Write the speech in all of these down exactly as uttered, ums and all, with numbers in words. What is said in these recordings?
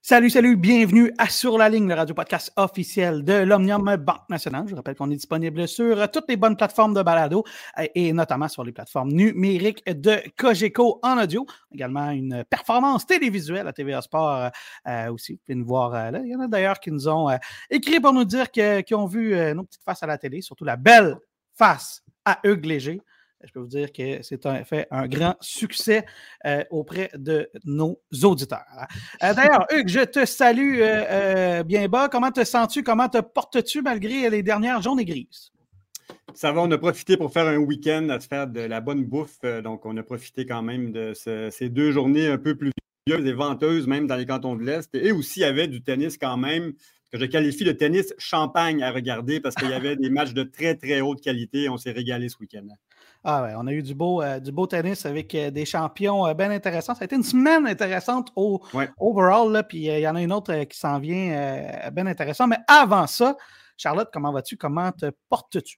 Salut, salut, bienvenue à Sur la ligne, le radio-podcast officiel de l'Omnium Banque Nationale. Je vous rappelle qu'on est disponible sur toutes les bonnes plateformes de balado et notamment sur les plateformes numériques de Cogeco en audio. Également une performance télévisuelle à T V A Sport euh, aussi. Vous pouvez nous voir euh, là. Il y en a d'ailleurs qui nous ont euh, écrit pour nous dire que, qu'ils ont vu euh, nos petites faces à la télé, surtout la belle face à Hugues Léger. Je peux vous dire que c'est un, fait un grand succès euh, auprès de nos auditeurs. Euh, d'ailleurs, Hugues, je te salue euh, euh, bien bas. Comment te sens-tu? Comment te portes-tu malgré les dernières journées grises? Ça va, on a profité pour faire un week-end à se faire de la bonne bouffe. Donc, on a profité quand même de ce, ces deux journées un peu pluvieuses et venteuses, même dans les cantons de l'Est. Et aussi, il y avait du tennis quand même, que je qualifie de tennis champagne à regarder parce qu'il y avait des matchs de très, très haute qualité. On s'est régalé ce week-end. Ah ouais, on a eu du beau, euh, du beau tennis avec euh, des champions euh, bien intéressants. Ça a été une semaine intéressante au ouais. overall, là, puis il euh, y en a une autre euh, qui s'en vient euh, bien intéressant. Mais avant ça, Charlotte, comment vas-tu? Comment te portes-tu?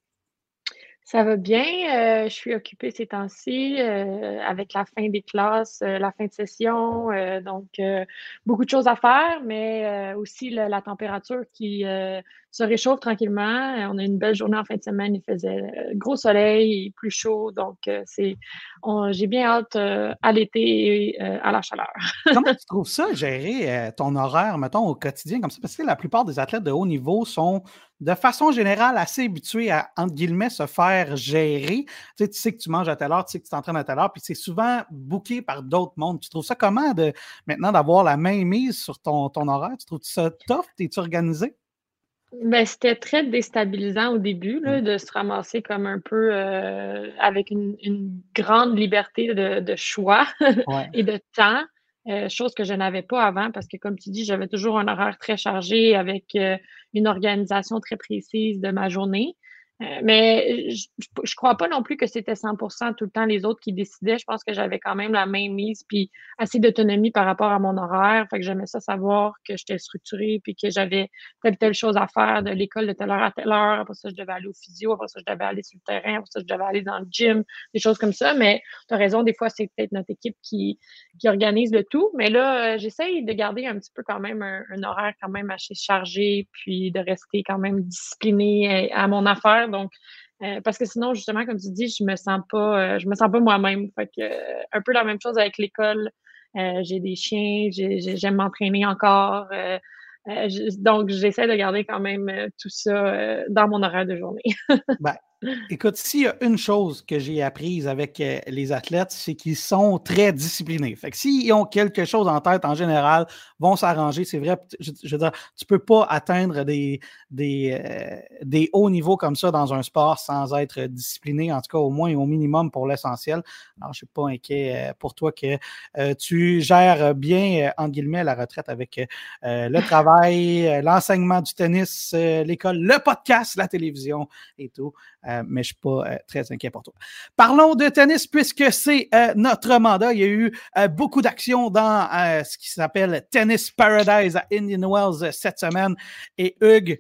Ça va bien. Euh, je suis occupée ces temps-ci euh, avec la fin des classes, euh, la fin de session. Euh, donc, euh, beaucoup de choses à faire, mais euh, aussi le, la température qui euh, se réchauffe tranquillement. On a une belle journée en fin de semaine. Il faisait euh, gros soleil, plus chaud. Donc, euh, c'est, on, j'ai bien hâte euh, à l'été et euh, à la chaleur. Comment tu trouves ça, gérer euh, ton horaire, mettons, au quotidien comme ça? Parce que la plupart des athlètes de haut niveau sont, de façon générale, assez habitués à, entre guillemets, se faire gérer. Tu sais, tu sais que tu manges à telle heure, tu sais que tu t'entraînes à telle heure, puis c'est souvent booké par d'autres mondes. Tu trouves ça comment, de maintenant, d'avoir la main mise sur ton, ton horaire? Tu trouves ça tough? T'es-tu organisé? Ben, c'était très déstabilisant au début, là, de se ramasser comme un peu euh, avec une, une grande liberté de, de choix Ouais. et de temps, euh, chose que je n'avais pas avant parce que, comme tu dis, j'avais toujours un horaire très chargé avec euh, une organisation très précise de ma journée. Euh, mais je, je crois pas non plus que c'était cent pour cent tout le temps les autres qui décidaient. Je pense que j'avais quand même la main mise puis assez d'autonomie par rapport à mon horaire. Fait que j'aimais ça savoir que j'étais structurée puis que j'avais telle telle chose à faire de l'école de telle heure à telle heure. Après ça, je devais aller au physio. Après ça, je devais aller sur le terrain. Après ça, je devais aller dans le gym. Des choses comme ça. Mais tu as raison, des fois, c'est peut-être notre équipe qui, qui organise le tout. Mais là, euh, j'essaye de garder un petit peu quand même un, un horaire quand même assez chargé puis de rester quand même disciplinée à, à mon affaire. Donc, euh, parce que sinon, justement, comme tu dis, je me sens pas, euh, je me sens pas moi-même. Fait que, euh, un peu la même chose avec l'école. Euh, j'ai des chiens, j'ai, j'ai, j'aime m'entraîner encore. Euh, euh, je, donc, j'essaie de garder quand même euh, tout ça euh, dans mon horaire de journée. Ben, écoute, s'il y a une chose que j'ai apprise avec euh, les athlètes, c'est qu'ils sont très disciplinés. Fait que s'ils ont quelque chose en tête, en général, vont s'arranger. C'est vrai, je, je veux dire, tu peux pas atteindre des, des, euh, des hauts niveaux comme ça dans un sport sans être discipliné, en tout cas au moins au minimum pour l'essentiel. Alors, je suis pas inquiet euh, pour toi que euh, tu gères bien, euh, entre guillemets, la retraite avec euh, le travail, euh, l'enseignement du tennis, euh, l'école, le podcast, la télévision et tout. Euh, mais je ne suis pas euh, très inquiet pour toi. Parlons de tennis puisque c'est euh, notre mandat. Il y a eu euh, beaucoup d'actions dans euh, ce qui s'appelle Tennis Paradise à Indian Wells euh, cette semaine. Et Hugues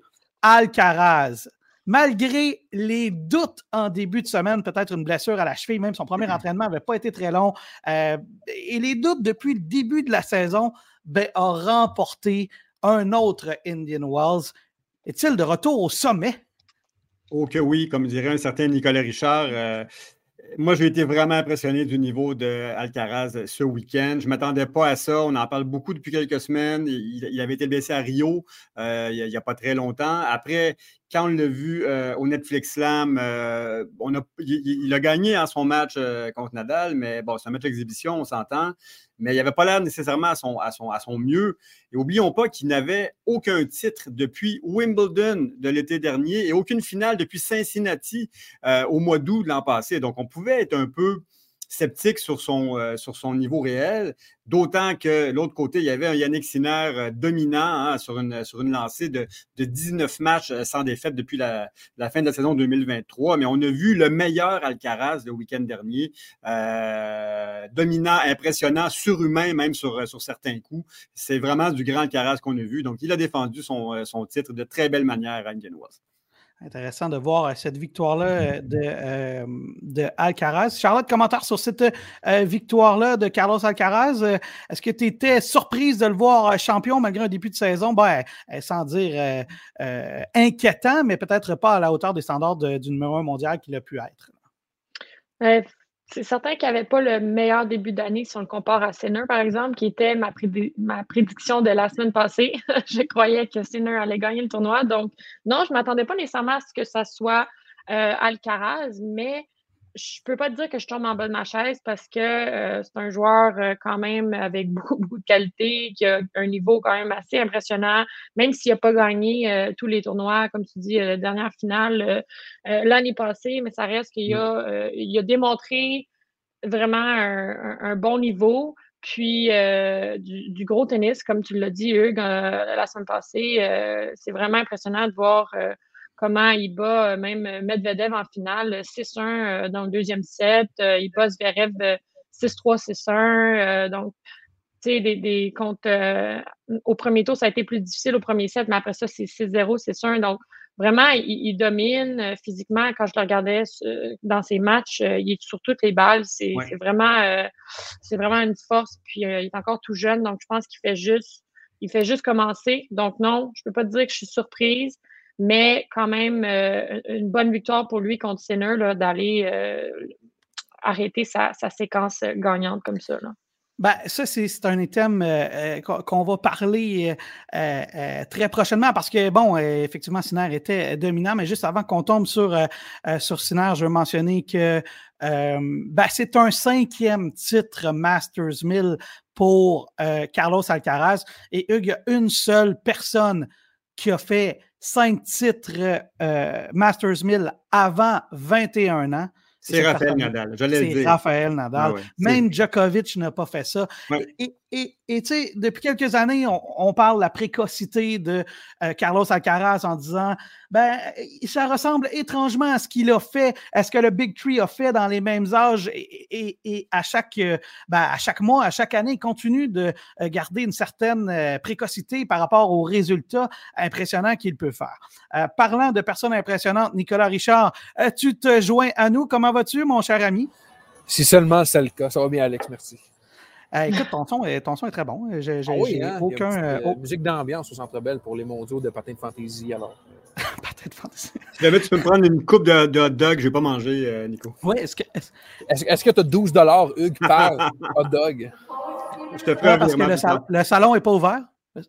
Alcaraz, malgré les doutes en début de semaine, peut-être une blessure à la cheville, même son premier entraînement n'avait pas été très long, euh, et les doutes depuis le début de la saison, ben, a remporté un autre Indian Wells. Est-il de retour au sommet? Oh que oui, comme dirait un certain Nicolas Richard. Euh, moi, j'ai été vraiment impressionné du niveau d'Alcaraz ce week-end. Je ne m'attendais pas à ça. On en parle beaucoup depuis quelques semaines. Il, il avait été blessé à Rio euh, il n'y a, a pas très longtemps. Après, quand on l'a vu euh, au Netflix Slam, euh, on a, il, il a gagné en son match euh, contre Nadal, mais bon, c'est un match d'exhibition, on s'entend. Mais il n'avait pas l'air nécessairement à son, à, son, à son mieux. Et n'oublions pas qu'il n'avait aucun titre depuis Wimbledon de l'été dernier et aucune finale depuis Cincinnati euh, au mois d'août de l'an passé. Donc, on pouvait être un peu sceptique sur son, euh, sur son niveau réel, d'autant que l'autre côté, il y avait un Yannick Sinner euh, dominant hein, sur, une, sur une lancée de, de dix-neuf matchs euh, sans défaite depuis la, la fin de la saison deux mille vingt-trois. Mais on a vu le meilleur Alcaraz le week-end dernier, euh, dominant, impressionnant, surhumain même sur, sur certains coups. C'est vraiment du grand Alcaraz qu'on a vu. Donc, il a défendu son, son titre de très belle manière à Indian Wells. Intéressant de voir cette victoire-là de, euh, de Alcaraz. Charlotte, commentaire sur cette euh, victoire-là de Carlos Alcaraz. Euh, est-ce que tu étais surprise de le voir champion malgré un début de saison, ben, sans dire euh, euh, inquiétant, mais peut-être pas à la hauteur des standards de, du numéro un mondial qu'il a pu être? Euh, c'est certain qu'il n'y avait pas le meilleur début d'année si on le compare à Sinner, par exemple, qui était ma, prédi- ma prédiction de la semaine passée. Je croyais que Sinner allait gagner le tournoi. Donc, non, je ne m'attendais pas nécessairement à ce que ça soit euh, Alcaraz, mais je ne peux pas te dire que je tombe en bas de ma chaise parce que euh, c'est un joueur euh, quand même avec beaucoup, beaucoup de qualité, qui a un niveau quand même assez impressionnant, même s'il n'a pas gagné euh, tous les tournois, comme tu dis, euh, dernière finale euh, euh, l'année passée, mais ça reste qu'il a, euh, il a démontré vraiment un, un, un bon niveau. Puis euh, du, du gros tennis, comme tu l'as dit, Hugues, euh, la semaine passée, euh, c'est vraiment impressionnant de voir euh, comment il bat euh, même Medvedev en finale, six un euh, dans le deuxième set. Euh, il bat Zverev six trois, six un. Euh, donc, tu sais, des, des comptes euh, au premier tour, ça a été plus difficile au premier set, mais après ça, c'est six zéro, six un. Donc, vraiment, il, il domine euh, physiquement. Quand je le regardais euh, dans ses matchs, euh, il est sur toutes les balles. C'est, Ouais. c'est vraiment euh, c'est vraiment une force. Puis, euh, il est encore tout jeune, donc je pense qu'il fait juste il fait juste commencer. Donc, non, je peux pas te dire que je suis surprise, mais quand même, euh, une bonne victoire pour lui contre Sinner, là, d'aller euh, arrêter sa, sa séquence gagnante comme ça, là. Ben, ça, c'est, c'est un item euh, qu'on va parler euh, euh, très prochainement parce que, bon, euh, effectivement, Sinner était dominant, mais juste avant qu'on tombe sur, euh, euh, sur Sinner, je veux mentionner que euh, ben, c'est un cinquième titre Masters mille pour euh, Carlos Alcaraz. Et Hugues, il y a une seule personne qui a fait cinq titres euh, Masters mille avant vingt et un ans. C'est Raphaël Nadal, j'allais le dire. C'est Raphaël Nadal. Ah ouais, Même Djokovic n'a pas fait ça. Ouais. Et, et, et tu sais, depuis quelques années, on, on parle de la précocité de euh, Carlos Alcaraz en disant, ben, ça ressemble étrangement à ce qu'il a fait, à ce que le Big Three a fait dans les mêmes âges. Et, et, et à, chaque, euh, ben, à chaque mois, à chaque année, il continue de euh, garder une certaine euh, précocité par rapport aux résultats impressionnants qu'il peut faire. Euh, parlant de personnes impressionnantes, Nicolas Richard, euh, tu te joins à nous. Comment vas-tu, mon cher ami? Si seulement c'est le cas. Ça va bien, Alex, merci. Euh, écoute, ton son, est, ton son est très bon. J'ai, j'ai, ah oui, j'ai hein? aucun... Il y a une petite, euh, euh, musique d'ambiance au Centre Bell pour les mondiaux de patin de fantaisie, alors. Patin de fantaisie. Si jamais tu peux me prendre une coupe de, de hot dog, je ne vais pas manger, euh, Nico. Oui, est-ce que... Est-ce, est-ce, est-ce que tu as douze dollars, Hugues, par hot dog? Je te ferai ouais, parce que le, sal- le salon n'est pas ouvert.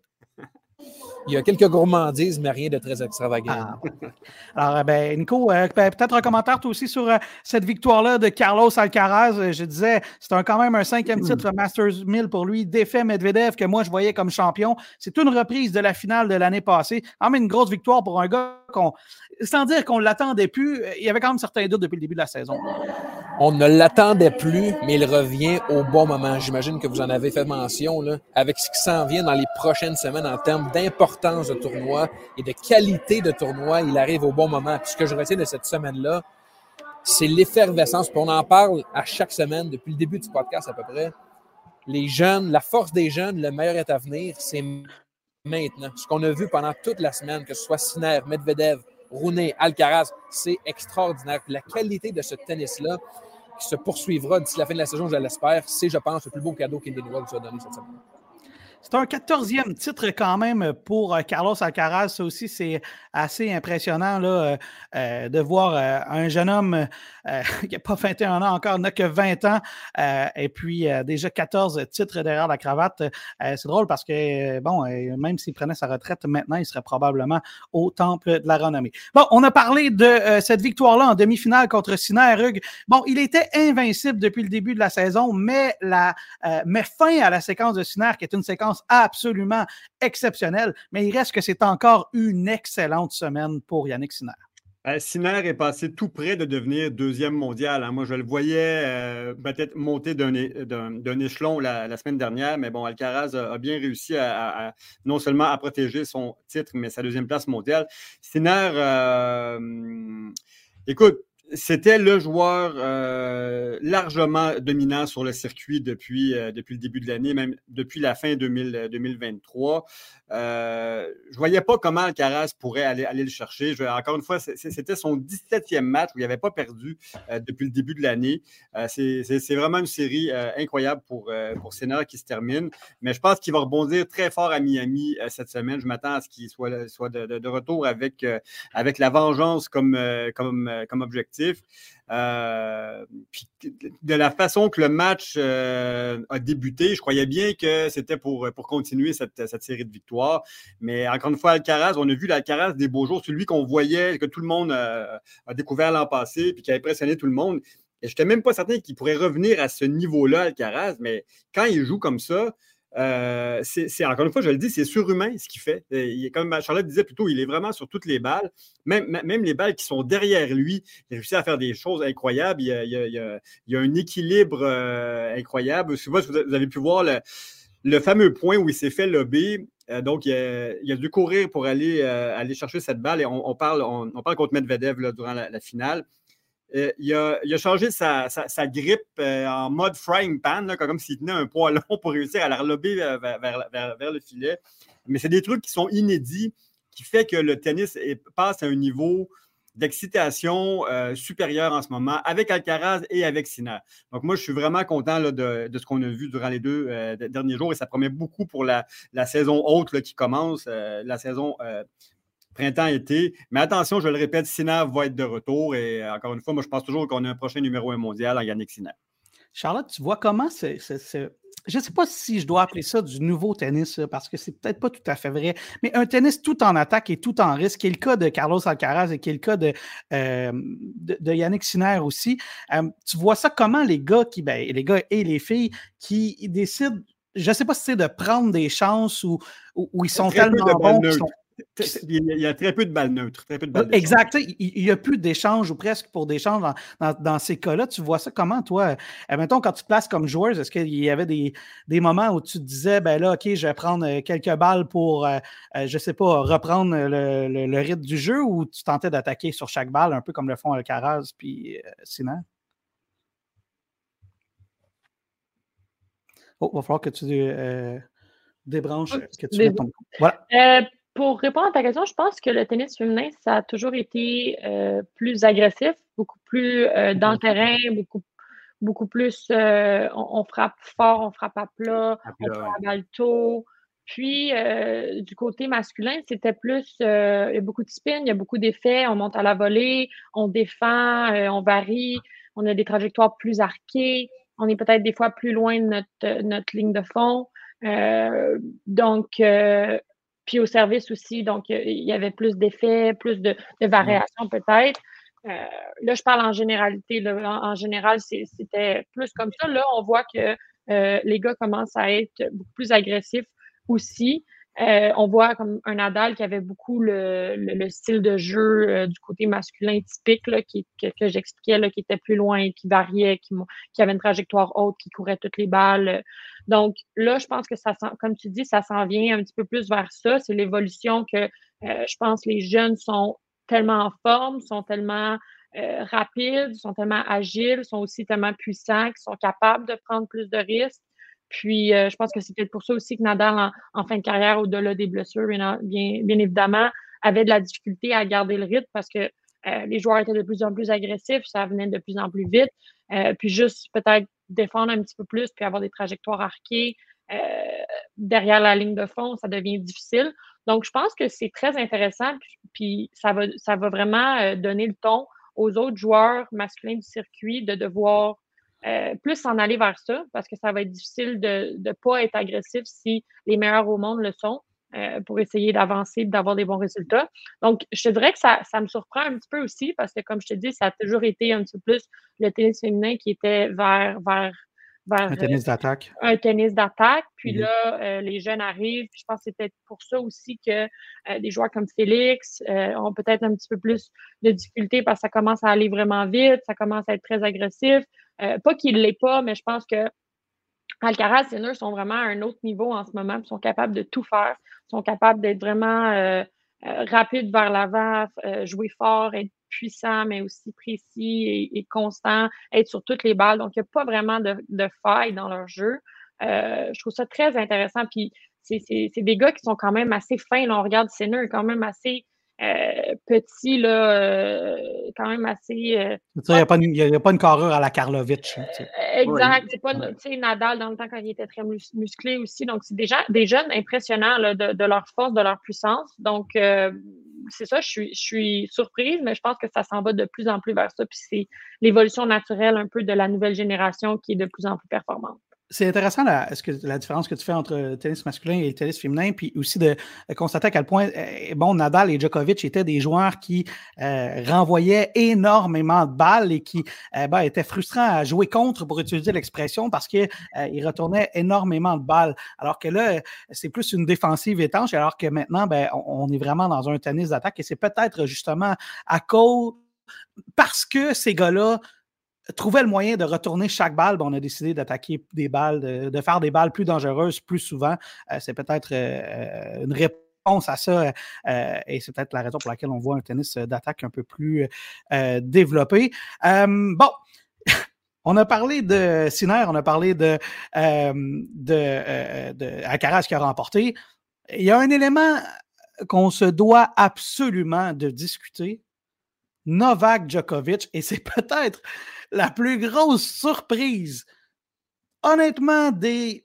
Il y a quelques gourmandises, mais rien de très extravagant. Ah. Alors, ben, Nico, euh, ben, peut-être un commentaire toi aussi sur euh, cette victoire-là de Carlos Alcaraz. Je disais, c'est un, quand même un cinquième titre Masters mille pour lui. Défait Medvedev, que moi, je voyais comme champion. C'est une reprise de la finale de l'année passée. Quand même une grosse victoire pour un gars qu'on, sans dire qu'on ne l'attendait plus, il y avait quand même certains doutes depuis le début de la saison. On ne l'attendait plus, mais il revient au bon moment. J'imagine que vous en avez fait mention, là, avec ce qui s'en vient dans les prochaines semaines en termes d'importance de tournoi et de qualité de tournoi. Il arrive au bon moment. Puis ce que je retiens de cette semaine-là, c'est l'effervescence. Puis on en parle à chaque semaine, depuis le début du podcast à peu près. Les jeunes, la force des jeunes, le meilleur est à venir, c'est maintenant. Ce qu'on a vu pendant toute la semaine, que ce soit Sinner, Medvedev, Rune, Alcaraz, c'est extraordinaire. La qualité de ce tennis-là, qui se poursuivra d'ici la fin de la saison, je l'espère, c'est, je pense, le plus beau cadeau qu'Indy World nous a donné cette semaine. C'est un quatorzième titre quand même pour euh, Carlos Alcaraz. Ça aussi, c'est assez impressionnant là, euh, euh, de voir euh, un jeune homme euh, qui n'a pas vingt et un ans encore, n'a que vingt ans, euh, et puis euh, déjà quatorze titres derrière la cravate. Euh, c'est drôle parce que, bon, euh, même s'il prenait sa retraite maintenant, il serait probablement au temple de la renommée. Bon, on a parlé de euh, cette victoire-là en demi-finale contre Sinner, Hugues. Bon, il était invincible depuis le début de la saison, mais la, euh, met fin à la séquence de Sinner, qui est une séquence absolument exceptionnelle, mais il reste que c'est encore une excellente semaine pour Jannik Sinner. Euh, Sinner est passé tout près de devenir deuxième mondial. Hein. Moi, je le voyais euh, peut-être monter d'un, d'un, d'un échelon la, la semaine dernière, mais bon, Alcaraz a, a bien réussi à, à, à non seulement à protéger son titre, mais sa deuxième place mondiale. Sinner, euh, écoute, c'était le joueur euh, largement dominant sur le circuit depuis, euh, depuis le début de l'année, même depuis la fin deux mille, deux mille vingt-trois. Euh, je ne voyais pas comment Alcaraz pourrait aller, aller le chercher. Je, encore une fois, c'est, c'était son dix-septième match où il n'avait pas perdu euh, depuis le début de l'année. Euh, c'est, c'est, c'est vraiment une série euh, incroyable pour, euh, pour Sinner qui se termine. Mais je pense qu'il va rebondir très fort à Miami euh, cette semaine. Je m'attends à ce qu'il soit, soit de, de, de retour avec, euh, avec la vengeance comme, euh, comme, euh, comme objectif. Euh, puis de la façon que le match euh, a débuté, je croyais bien que c'était pour, pour continuer cette, cette série de victoires. Mais encore une fois, Alcaraz, on a vu l'Alcaraz des beaux jours, celui qu'on voyait, que tout le monde euh, a découvert l'an passé puis qui a impressionné tout le monde. Et je n'étais même pas certain qu'il pourrait revenir à ce niveau-là, Alcaraz, mais quand il joue comme ça, Euh, c'est, c'est, encore une fois, je le dis, c'est surhumain ce qu'il fait. Il est, comme Charlotte disait plus tôt, il est vraiment sur toutes les balles. Même, même les balles qui sont derrière lui, il réussit à faire des choses incroyables. Il y a, il y a, il y a, il y a un équilibre euh, incroyable. Je sais pas si vous avez pu voir le, le fameux point où il s'est fait lober. Euh, donc, il a, il a dû courir pour aller, euh, aller chercher cette balle. Et on, on, parle, on, on parle contre Medvedev là, durant la, la finale. Euh, il, a, il a changé sa, sa, sa grippe euh, en mode frying pan, là, comme s'il tenait un poêlon pour réussir à la relober vers, vers, vers, vers le filet. Mais c'est des trucs qui sont inédits, qui fait que le tennis est, passe à un niveau d'excitation euh, supérieur en ce moment avec Alcaraz et avec Sinner. Donc moi, je suis vraiment content là, de, de ce qu'on a vu durant les deux euh, derniers jours et ça promet beaucoup pour la, la saison haute là, qui commence, euh, la saison euh, printemps-été. Mais attention, je le répète, Sinner va être de retour. Et euh, encore une fois, moi, je pense toujours qu'on a un prochain numéro un mondial en Yannick Sinner. Charlotte, tu vois comment c'est... c'est, c'est... Je ne sais pas si je dois appeler ça du nouveau tennis, parce que c'est peut-être pas tout à fait vrai, mais un tennis tout en attaque et tout en risque, qui est le cas de Carlos Alcaraz et qui est le cas de, euh, de, de Yannick Sinner aussi. Euh, tu vois ça comment les gars, qui, ben, les gars et les filles qui décident, je ne sais pas si c'est de prendre des chances ou, ou, ou ils sont très tellement bons qu'ils sont... Il y a très peu de balles neutres. Très peu de balles exact. Il n'y a plus d'échanges ou presque pour d'échanges dans, dans, dans ces cas-là. Tu vois ça comment, toi? Euh, mettons, quand tu te places comme joueur, est-ce qu'il y avait des, des moments où tu te disais, ben là, OK, je vais prendre quelques balles pour, euh, je ne sais pas, reprendre le, le, le rythme du jeu, ou tu tentais d'attaquer sur chaque balle, un peu comme le font Alcaraz puis euh, Sinner? Oh, il va falloir que tu euh, débranches, que tu mettes ton... Voilà. Euh, Pour répondre à ta question, je pense que le tennis féminin, ça a toujours été euh, plus agressif, beaucoup plus euh, dans le terrain, beaucoup, beaucoup plus euh, on, on frappe fort, on frappe à plat, à plat on frappe à balle tôt. Puis, euh, du côté masculin, c'était plus, euh, il y a beaucoup de spin, il y a beaucoup d'effets, on monte à la volée, on défend, euh, on varie, on a des trajectoires plus arquées, on est peut-être des fois plus loin de notre, notre ligne de fond. Euh, donc, euh, puis au service aussi, donc il y avait plus d'effets, plus de, de variations peut-être. Euh, là, je parle en généralité. Là, en, en général, c'est, c'était plus comme ça. Là, on voit que euh, les gars commencent à être beaucoup plus agressifs aussi. Euh, on voit comme un Nadal qui avait beaucoup le, le, le style de jeu euh, du côté masculin typique là, qui, que, que j'expliquais, là, qui était plus loin, qui variait, qui, qui avait une trajectoire haute, qui courait toutes les balles. Donc là, je pense que ça, comme tu dis, ça s'en vient un petit peu plus vers ça. C'est l'évolution que euh, je pense les jeunes sont tellement en forme, sont tellement euh, rapides, sont tellement agiles, sont aussi tellement puissants, qu'ils sont capables de prendre plus de risques. Puis, euh, je pense que c'est peut-être pour ça aussi que Nadal, en, en fin de carrière, au-delà des blessures, bien, bien, bien évidemment, avait de la difficulté à garder le rythme parce que euh, les joueurs étaient de plus en plus agressifs, ça venait de plus en plus vite. Euh, puis juste peut-être défendre un petit peu plus, puis avoir des trajectoires arquées euh, derrière la ligne de fond, ça devient difficile. Donc, je pense que c'est très intéressant, puis, puis ça va, ça va vraiment euh, donner le ton aux autres joueurs masculins du circuit de devoir Euh, plus s'en aller vers ça, parce que ça va être difficile de ne pas être agressif si les meilleurs au monde le sont euh, pour essayer d'avancer et d'avoir des bons résultats. Donc, je te dirais que ça, ça me surprend un petit peu aussi, parce que, comme je te dis, ça a toujours été un petit peu plus le tennis féminin qui était vers, vers, vers un tennis d'attaque. Euh, un tennis d'attaque. Puis mm-hmm. là, euh, les jeunes arrivent. Puis je pense que c'est peut-être pour ça aussi que euh, des joueurs comme Félix euh, ont peut-être un petit peu plus de difficultés parce que ça commence à aller vraiment vite, ça commence à être très agressif. Euh, pas qu'il ne l'est pas, mais je pense que Alcaraz et Sinner sont vraiment à un autre niveau en ce moment. Ils sont capables de tout faire. Ils sont capables d'être vraiment euh, euh, rapides vers l'avant, euh, jouer fort, être puissant, mais aussi précis et, et constant, être sur toutes les balles. Donc, il n'y a pas vraiment de, de faille dans leur jeu. Euh, je trouve ça très intéressant. Puis, c'est, c'est, c'est des gars qui sont quand même assez fins. Là, on regarde Sinner, quand même assez euh, petit, là, euh, quand même assez... Euh, il n'y a, a pas une carrure à la Karlovic. Exact. C'est pas, tu sais, Nadal, dans le temps, quand il était très mus- musclé aussi. Donc, c'est des, gens, des jeunes impressionnants là, de, de leur force, de leur puissance. Donc, euh, c'est ça, je suis, je suis surprise, mais je pense que ça s'en va de plus en plus vers ça. Puis c'est l'évolution naturelle un peu de la nouvelle génération qui est de plus en plus performante. C'est intéressant la, ce que, la différence que tu fais entre le tennis masculin et le tennis féminin, puis aussi de, de constater à quel point euh, bon, Nadal et Djokovic étaient des joueurs qui euh, renvoyaient énormément de balles et qui euh, ben, étaient frustrants à jouer contre, pour utiliser l'expression, parce qu'ils euh, retournaient énormément de balles. Alors que là, c'est plus une défensive étanche, alors que maintenant, ben, on, on est vraiment dans un tennis d'attaque et c'est peut-être justement à cause, parce que ces gars-là trouver le moyen de retourner chaque balle, ben on a décidé d'attaquer des balles, de, de faire des balles plus dangereuses plus souvent. Euh, c'est peut-être euh, une réponse à ça euh, et c'est peut-être la raison pour laquelle on voit un tennis d'attaque un peu plus euh, développé. Euh, bon, on a parlé de Sinner, on a parlé de, euh, de, euh, de Alcaraz qui a remporté. Il y a un élément qu'on se doit absolument de discuter. Novak Djokovic, et c'est peut-être la plus grosse surprise, honnêtement, des...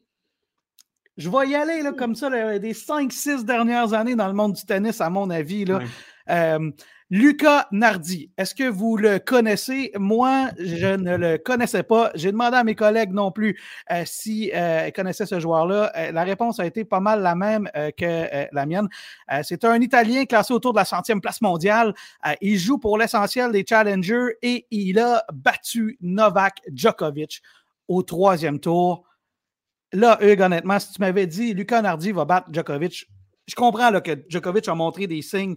Je vais y aller là, comme ça, là, des cinq six dernières années dans le monde du tennis, à mon avis. Là. Ouais. Euh, Luca Nardi, est-ce que vous le connaissez? Moi, je ne le connaissais pas. J'ai demandé à mes collègues non plus euh, si euh, ils connaissaient ce joueur-là. Euh, la réponse a été pas mal la même euh, que euh, la mienne. Euh, c'est un Italien classé autour de la centième place mondiale. Euh, il joue pour l'essentiel des challengers et il a battu Novak Djokovic au troisième tour. Là, Hugues, honnêtement, si tu m'avais dit Luca Nardi va battre Djokovic, je comprends là, que Djokovic a montré des signes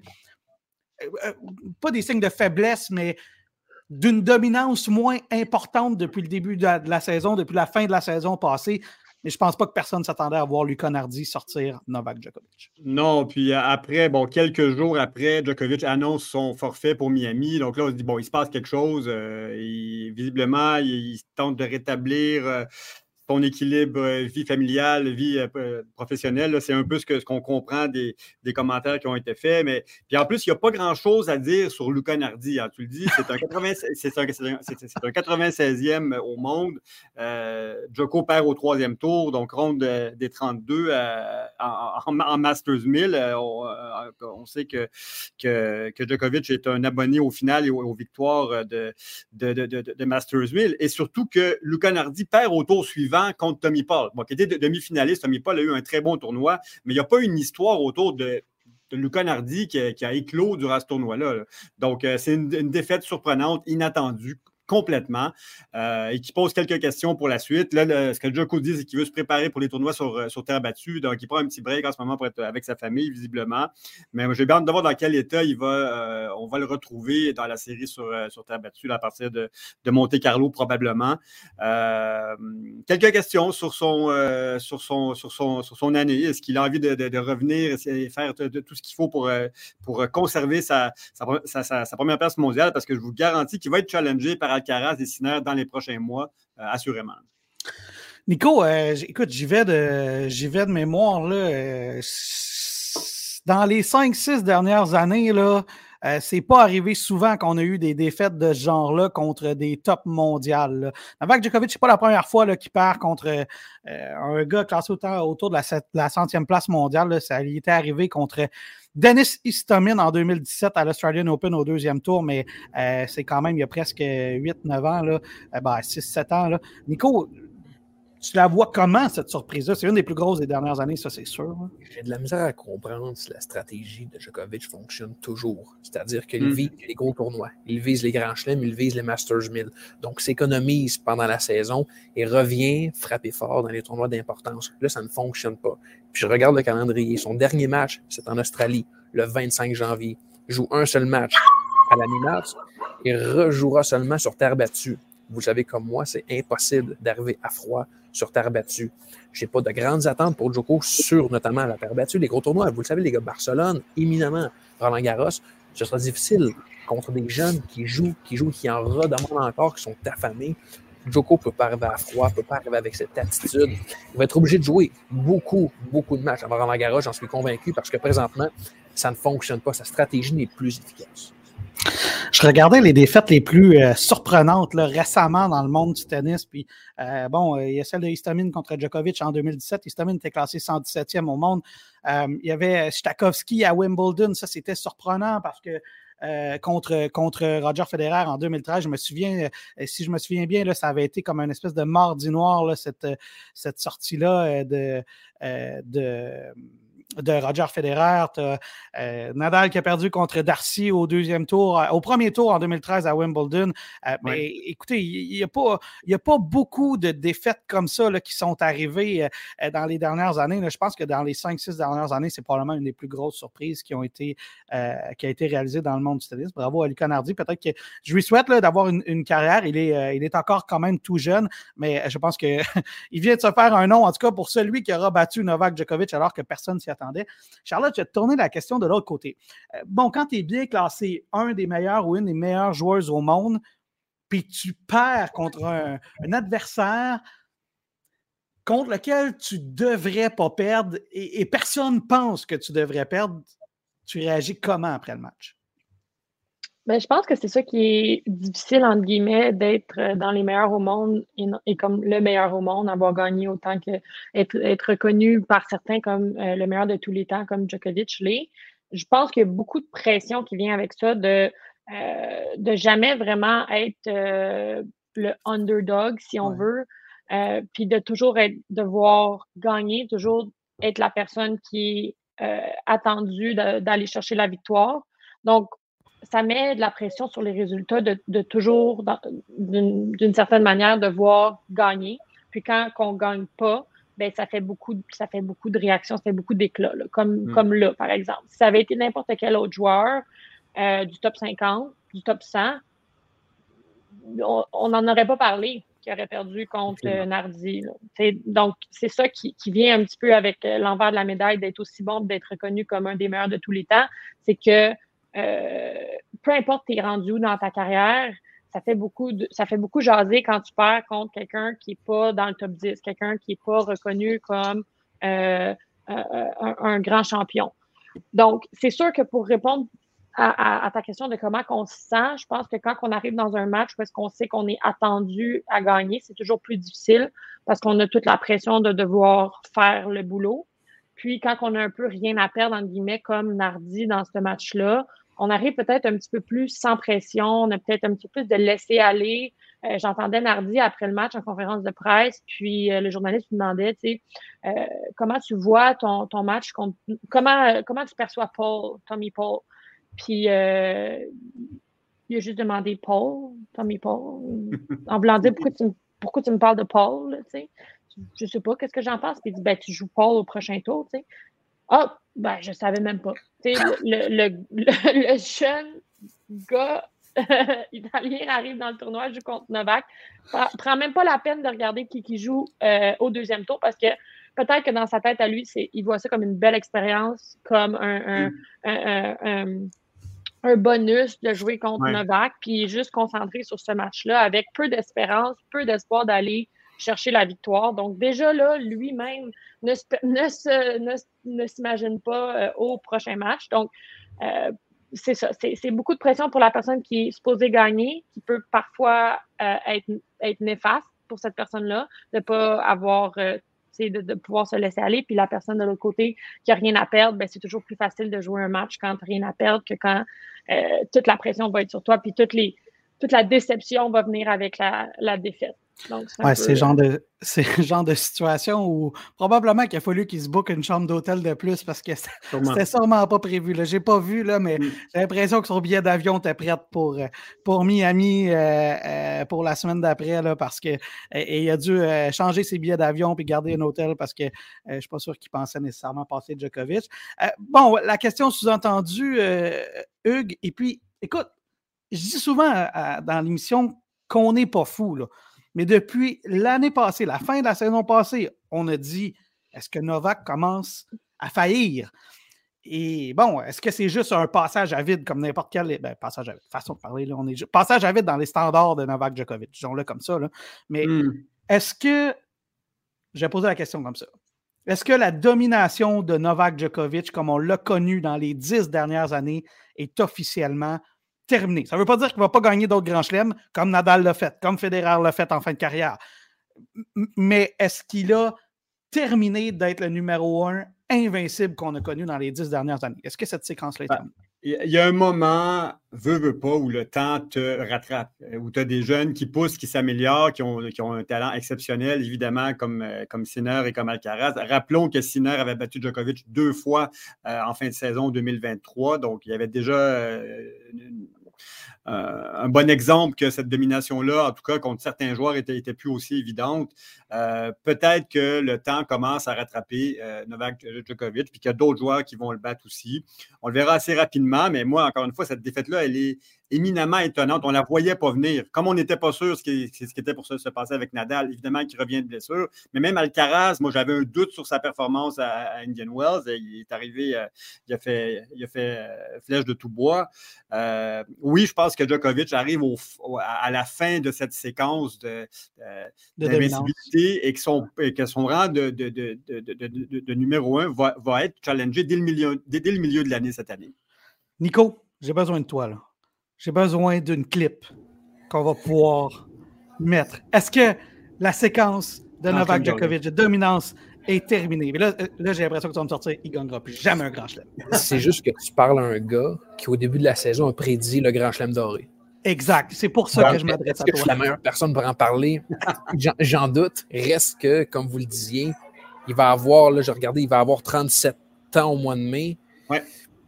Euh, pas des signes de faiblesse, mais d'une dominance moins importante depuis le début de la, de la saison, depuis la fin de la saison passée. Mais je ne pense pas que personne s'attendait à voir Luca Nardi sortir Novak Djokovic. Non, puis après, bon, quelques jours après, Djokovic annonce son forfait pour Miami. Donc là, on se dit, bon, il se passe quelque chose. Euh, il, visiblement, il, il tente de rétablir euh, ton équilibre euh, vie familiale, vie euh, professionnelle. Là, c'est un peu ce, que, ce qu'on comprend des, des commentaires qui ont été faits. Mais puis en plus, il n'y a pas grand-chose à dire sur Luca Nardi. Hein. Tu le dis, c'est un, quatre-vingts, c'est un, c'est un, c'est un quatre-vingt-seizième au monde. Euh, Djoko perd au troisième tour, donc ronde des trente-deux euh, en, en, en Masters mille. Euh, on, euh, on sait que, que, que Djokovic est un abonné au final et aux, aux victoires de, de, de, de, de Masters mille. Et surtout que Luca Nardi perd au tour suivant contre Tommy Paul. Bon, qui était demi-finaliste, Tommy Paul a eu un très bon tournoi, mais il n'y a pas une histoire autour de, de Luca Nardi qui a, qui a éclos durant ce tournoi-là. Là. Donc, euh, c'est une, une défaite surprenante, inattendue, complètement, euh, et qui pose quelques questions pour la suite. Là, le, ce que Djoko dit, c'est qu'il veut se préparer pour les tournois sur, sur terre battue, donc il prend un petit break en ce moment pour être avec sa famille, visiblement. Mais j'ai bien hâte de voir dans quel état il va, euh, on va le retrouver dans la série sur, sur terre battue, là, à partir de, de Monte-Carlo, probablement. Euh, quelques questions sur son, euh, sur, son, sur, son, sur son année. Est-ce qu'il a envie de, de, de revenir et faire de, de tout ce qu'il faut pour, pour conserver sa, sa, sa, sa première place mondiale? Parce que je vous garantis qu'il va être challengé par Alcaraz et Sinner dans les prochains mois, euh, assurément. Nico, euh, écoute, j'y vais de, j'y vais de mémoire. Là, euh, dans les cinq six dernières années, là, euh, c'est pas arrivé souvent qu'on a eu des défaites de ce genre-là contre des tops mondiales. Là. Novak Djokovic, c'est pas la première fois là, qu'il perd contre euh, un gars classé autour, autour de la, la centième place mondiale. Là. Ça lui était arrivé contre Denis Istomin en deux mille dix-sept à l'Australian Open au deuxième tour, mais euh, c'est quand même il y a presque huit neuf ans, là, euh, ben, six sept ans. Là. Nico, tu la vois comment, cette surprise-là? C'est une des plus grosses des dernières années, ça, c'est sûr. Hein? J'ai de la misère à comprendre si la stratégie de Djokovic fonctionne toujours. C'est-à-dire qu'il mm. vise les gros tournois, il vise les grands chelems, il vise les Masters mille. Donc, s'économise pendant la saison et revient frapper fort dans les tournois d'importance. Là, ça ne fonctionne pas. Puis je regarde le calendrier. Son dernier match, c'est en Australie, le vingt-cinq janvier. Il joue un seul match à la mi-mars et rejouera seulement sur terre battue. Vous savez comme moi, c'est impossible d'arriver à froid sur terre battue. Je n'ai pas de grandes attentes pour Djoko sur notamment la terre battue. Les gros tournois, vous le savez, les gars, Barcelone, éminemment, Roland Garros, ce sera difficile contre des jeunes qui jouent, qui jouent, qui en redemandent encore, qui sont affamés. Djoko ne peut pas arriver à froid, ne peut pas arriver avec cette attitude. Il va être obligé de jouer beaucoup, beaucoup de matchs avant Roland-Garros, j'en suis convaincu, parce que présentement, ça ne fonctionne pas. Sa stratégie n'est plus efficace. Je regardais les défaites les plus euh, surprenantes là, récemment dans le monde du tennis. Puis, euh, bon, il y a celle de Istomin contre Djokovic en deux mille dix-sept. Istomin était classé cent dix-septième au monde. Euh, il y avait Stakhovski à Wimbledon. Ça, c'était surprenant parce que Euh, contre, contre Roger Federer en deux mille treize. Je me souviens, euh, si je me souviens bien, là, ça avait été comme une espèce de mardi noir, là, cette, cette sortie-là euh, de, euh, de, de Roger Federer. T'as euh, Nadal qui a perdu contre Darcy au deuxième tour, euh, au premier tour en deux mille treize à Wimbledon. Euh, ouais. Mais écoutez, il n'y a pas, il y a pas beaucoup de défaites comme ça là, qui sont arrivées euh, dans les dernières années. Là. Je pense que dans les cinq six dernières années, c'est probablement une des plus grosses surprises qui ont été euh, qui a été réalisée dans le monde du tennis. Bravo à Luca Nardi. Peut-être que je lui souhaite là, d'avoir une, une carrière. Il est, euh, il est encore quand même tout jeune, mais je pense que il vient de se faire un nom, en tout cas pour celui qui aura battu Novak Djokovic alors que personne s'y attendait. Charlotte, je vais te tourner la question de l'autre côté. Euh, bon, quand tu es bien classé un des meilleurs ou une des meilleures joueuses au monde, puis tu perds contre un, un adversaire contre lequel tu devrais pas perdre et, et personne pense que tu devrais perdre, tu réagis comment après le match? Ben, je pense que c'est ça qui est difficile, entre guillemets, d'être dans les meilleurs au monde et, et comme le meilleur au monde, avoir gagné autant que être, être reconnu par certains comme euh, le meilleur de tous les temps, comme Djokovic l'est. Je pense qu'il y a beaucoup de pression qui vient avec ça, de, euh, de jamais vraiment être euh, le underdog, si on ouais. veut, euh, puis de toujours être, devoir gagner, toujours être la personne qui est euh, attendue de, d'aller chercher la victoire. Donc, ça met de la pression sur les résultats de, de toujours, dans, d'une, d'une certaine manière, devoir gagner. Puis quand on ne gagne pas, ben ça fait beaucoup, ça fait beaucoup de réactions, ça fait beaucoup d'éclats, là, comme, mm. comme là, par exemple. Si ça avait été n'importe quel autre joueur euh, du top cinquante, du top cent, on n'en aurait pas parlé qui aurait perdu contre euh, Nardi. Là. Donc, c'est ça qui, qui vient un petit peu avec l'envers de la médaille d'être aussi bon, d'être reconnu comme un des meilleurs de tous les temps. C'est que Euh, peu importe t'es rendu où dans ta carrière, ça fait beaucoup de, ça fait beaucoup jaser quand tu perds contre quelqu'un qui est pas dans le top dix, quelqu'un qui est pas reconnu comme euh, euh, un, un grand champion. Donc, c'est sûr que pour répondre à, à, à ta question de comment on se sent, je pense que quand on arrive dans un match où est-ce qu'on sait qu'on est attendu à gagner, c'est toujours plus difficile parce qu'on a toute la pression de devoir faire le boulot. Puis, quand on a un peu rien à perdre, entre guillemets, comme Nardi dans ce match-là, on arrive peut-être un petit peu plus sans pression, on a peut-être un petit peu plus de laisser aller. Euh, j'entendais Nardi après le match en conférence de presse, puis euh, le journaliste lui demandait, tu sais, euh, comment tu vois ton, ton match, contre, comment, comment tu perçois Paul, Tommy Paul? Puis euh, il a juste demandé Paul, Tommy Paul, en voulant dire pourquoi tu, pourquoi tu me parles de Paul, tu sais. Je sais pas, qu'est-ce que j'en pense? Puis il dit, ben, tu joues Paul au prochain tour, tu sais. Ah, oh, ben, je savais même pas. Tu sais, le, le, le, le jeune gars italien arrive dans le tournoi, joue contre Novak, prend, prend même pas la peine de regarder qui, qui joue euh, au deuxième tour parce que peut-être que dans sa tête à lui, c'est, il voit ça comme une belle expérience, comme un, un, un, un, un, un bonus de jouer contre ouais. Novak, puis il est juste concentré sur ce match-là avec peu d'espérance, peu d'espoir d'aller chercher la victoire. Donc, déjà là, lui-même ne, ne, se, ne, ne s'imagine pas euh, au prochain match. Donc, euh, c'est ça. C'est, c'est beaucoup de pression pour la personne qui est supposée gagner, qui peut parfois euh, être, être néfaste pour cette personne-là, de ne pas avoir, euh, de, de pouvoir se laisser aller. Puis la personne de l'autre côté qui n'a rien à perdre, ben, c'est toujours plus facile de jouer un match quand tu n'as rien à perdre que quand euh, toute la pression va être sur toi, puis toutes les, toute la déception va venir avec la, la défaite. Donc, c'est, ouais, c'est le genre de c'est le genre de situation où probablement qu'il a fallu qu'il se book une chambre d'hôtel de plus parce que c'était, c'était sûrement pas prévu. Là. J'ai pas vu, là, mais mm. j'ai l'impression que son billet d'avion était prêt pour, pour Miami euh, euh, pour la semaine d'après là, parce que et il a dû euh, changer ses billets d'avion puis garder un hôtel parce que euh, je suis pas sûr qu'il pensait nécessairement passer Djokovic. Euh, bon, la question sous-entendue, euh, Hugues, et puis écoute, je dis souvent à, à, dans l'émission qu'on n'est pas fou, là. Mais depuis l'année passée, la fin de la saison passée, on a dit, est-ce que Novak commence à faillir? Et bon, est-ce que c'est juste un passage à vide comme n'importe quel. Ben, passage à vide, façon de parler, là, on est passage à vide dans les standards de Novak Djokovic, disons-le comme ça. Là. Mais mm. est-ce que. Je vais poser la question comme ça. Est-ce que la domination de Novak Djokovic, comme on l'a connu dans les dix dernières années, est officiellement terminée? Ça ne veut pas dire qu'il ne va pas gagner d'autres grands chelems, comme Nadal l'a fait, comme Federer l'a fait en fin de carrière. Mais est-ce qu'il a terminé d'être le numéro un invincible qu'on a connu dans les dix dernières années? Est-ce que cette séquence-là est terminée? Il y a un moment, veux, veux pas, où le temps te rattrape, où tu as des jeunes qui poussent, qui s'améliorent, qui ont, qui ont un talent exceptionnel, évidemment, comme, comme Sinner et comme Alcaraz. Rappelons que Sinner avait battu Djokovic deux fois euh, en fin de saison deux mille vingt-trois, donc il y avait déjà euh, une, Euh, un bon exemple que cette domination-là, en tout cas contre certains joueurs, était, était plus aussi évidente. Euh, peut-être que le temps commence à rattraper euh, Novak Djokovic, puis qu'il y a d'autres joueurs qui vont le battre aussi. On le verra assez rapidement, mais moi, encore une fois, cette défaite-là, elle est éminemment étonnante. On ne la voyait pas venir. Comme on n'était pas sûr ce qui, ce qui était pour se passer avec Nadal, évidemment, qui revient de blessure. Mais même Alcaraz, moi, j'avais un doute sur sa performance à, à Indian Wells. Il est arrivé, euh, il a fait, il a fait euh, flèche de tout bois. Euh, oui, je pense que Djokovic arrive au, au, à la fin de cette séquence de, euh, de d'invincibilité et que son, et que son rang de, de, de, de, de, de, de numéro un va, va être challengé dès le, milieu, dès, dès le milieu de l'année cette année. Nico, j'ai besoin de toi, là. J'ai besoin d'une clip qu'on va pouvoir mettre. Est-ce que la séquence de Novak Djokovic de dominance est terminée? Mais là, là, j'ai l'impression que tu vas me sortir, il ne gagnera plus jamais un grand chelem. C'est juste que tu parles à un gars qui, au début de la saison, a prédit le grand chelem doré. Exact. C'est pour ça Donc, que je m'adresse à toi. Je suis la meilleure personne pour en parler. J'en, j'en doute. Reste que, comme vous le disiez, il va avoir, là, j'ai regardé, il va avoir trente-sept ans au mois de mai. Ouais.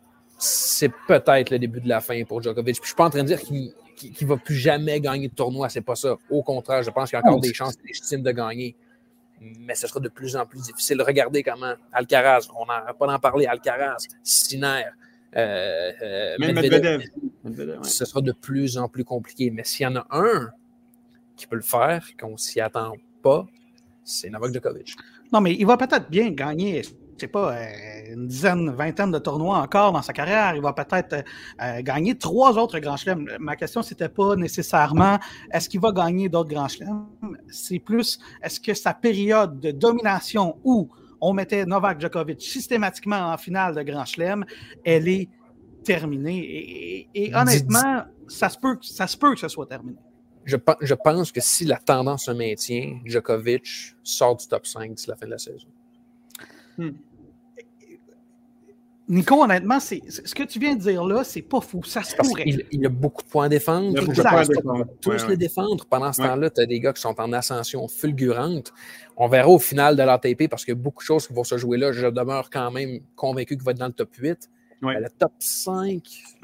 C'est peut-être le début de la fin pour Djokovic. Puis je ne suis pas en train de dire qu'il ne va plus jamais gagner de tournoi. C'est pas ça. Au contraire, je pense qu'il y a encore oh, des chances légitimes de gagner. Mais ce sera de plus en plus difficile. Regardez comment Alcaraz, on n'arrête pas d'en parler, Alcaraz, Sinner, euh, euh, Medvedev, Medvedev ouais. Ce sera de plus en plus compliqué. Mais s'il y en a un qui peut le faire, qu'on ne s'y attend pas, c'est Novak Djokovic. Non, mais il va peut-être bien gagner, je ne sais pas, une dizaine, vingtaine de tournois encore dans sa carrière. Il va peut-être euh, gagner trois autres grands chelems. Ma question, ce n'était pas nécessairement est-ce qu'il va gagner d'autres grands chelems. C'est plus est-ce que sa période de domination où on mettait Novak Djokovic systématiquement en finale de grand chelem, elle est terminée. Et, et, et honnêtement, ça se, peut, ça se peut que ce soit terminé. Je, je pense que si la tendance se maintient, Djokovic sort du top cinq d'ici la fin de la saison. Hmm. Nico, honnêtement, c'est, ce que tu viens de dire là, c'est pas fou. Ça se pourrait. Il, il a beaucoup de points à défendre. Il a beaucoup de points à défendre. Tous ouais, les ouais. défendre. Pendant ce ouais. temps-là, tu as des gars qui sont en ascension fulgurante. On verra au final de l'A T P parce qu'il y a beaucoup de choses qui vont se jouer là. Je demeure quand même convaincu qu'il va être dans le top huit. Ouais. Mais le top cinq,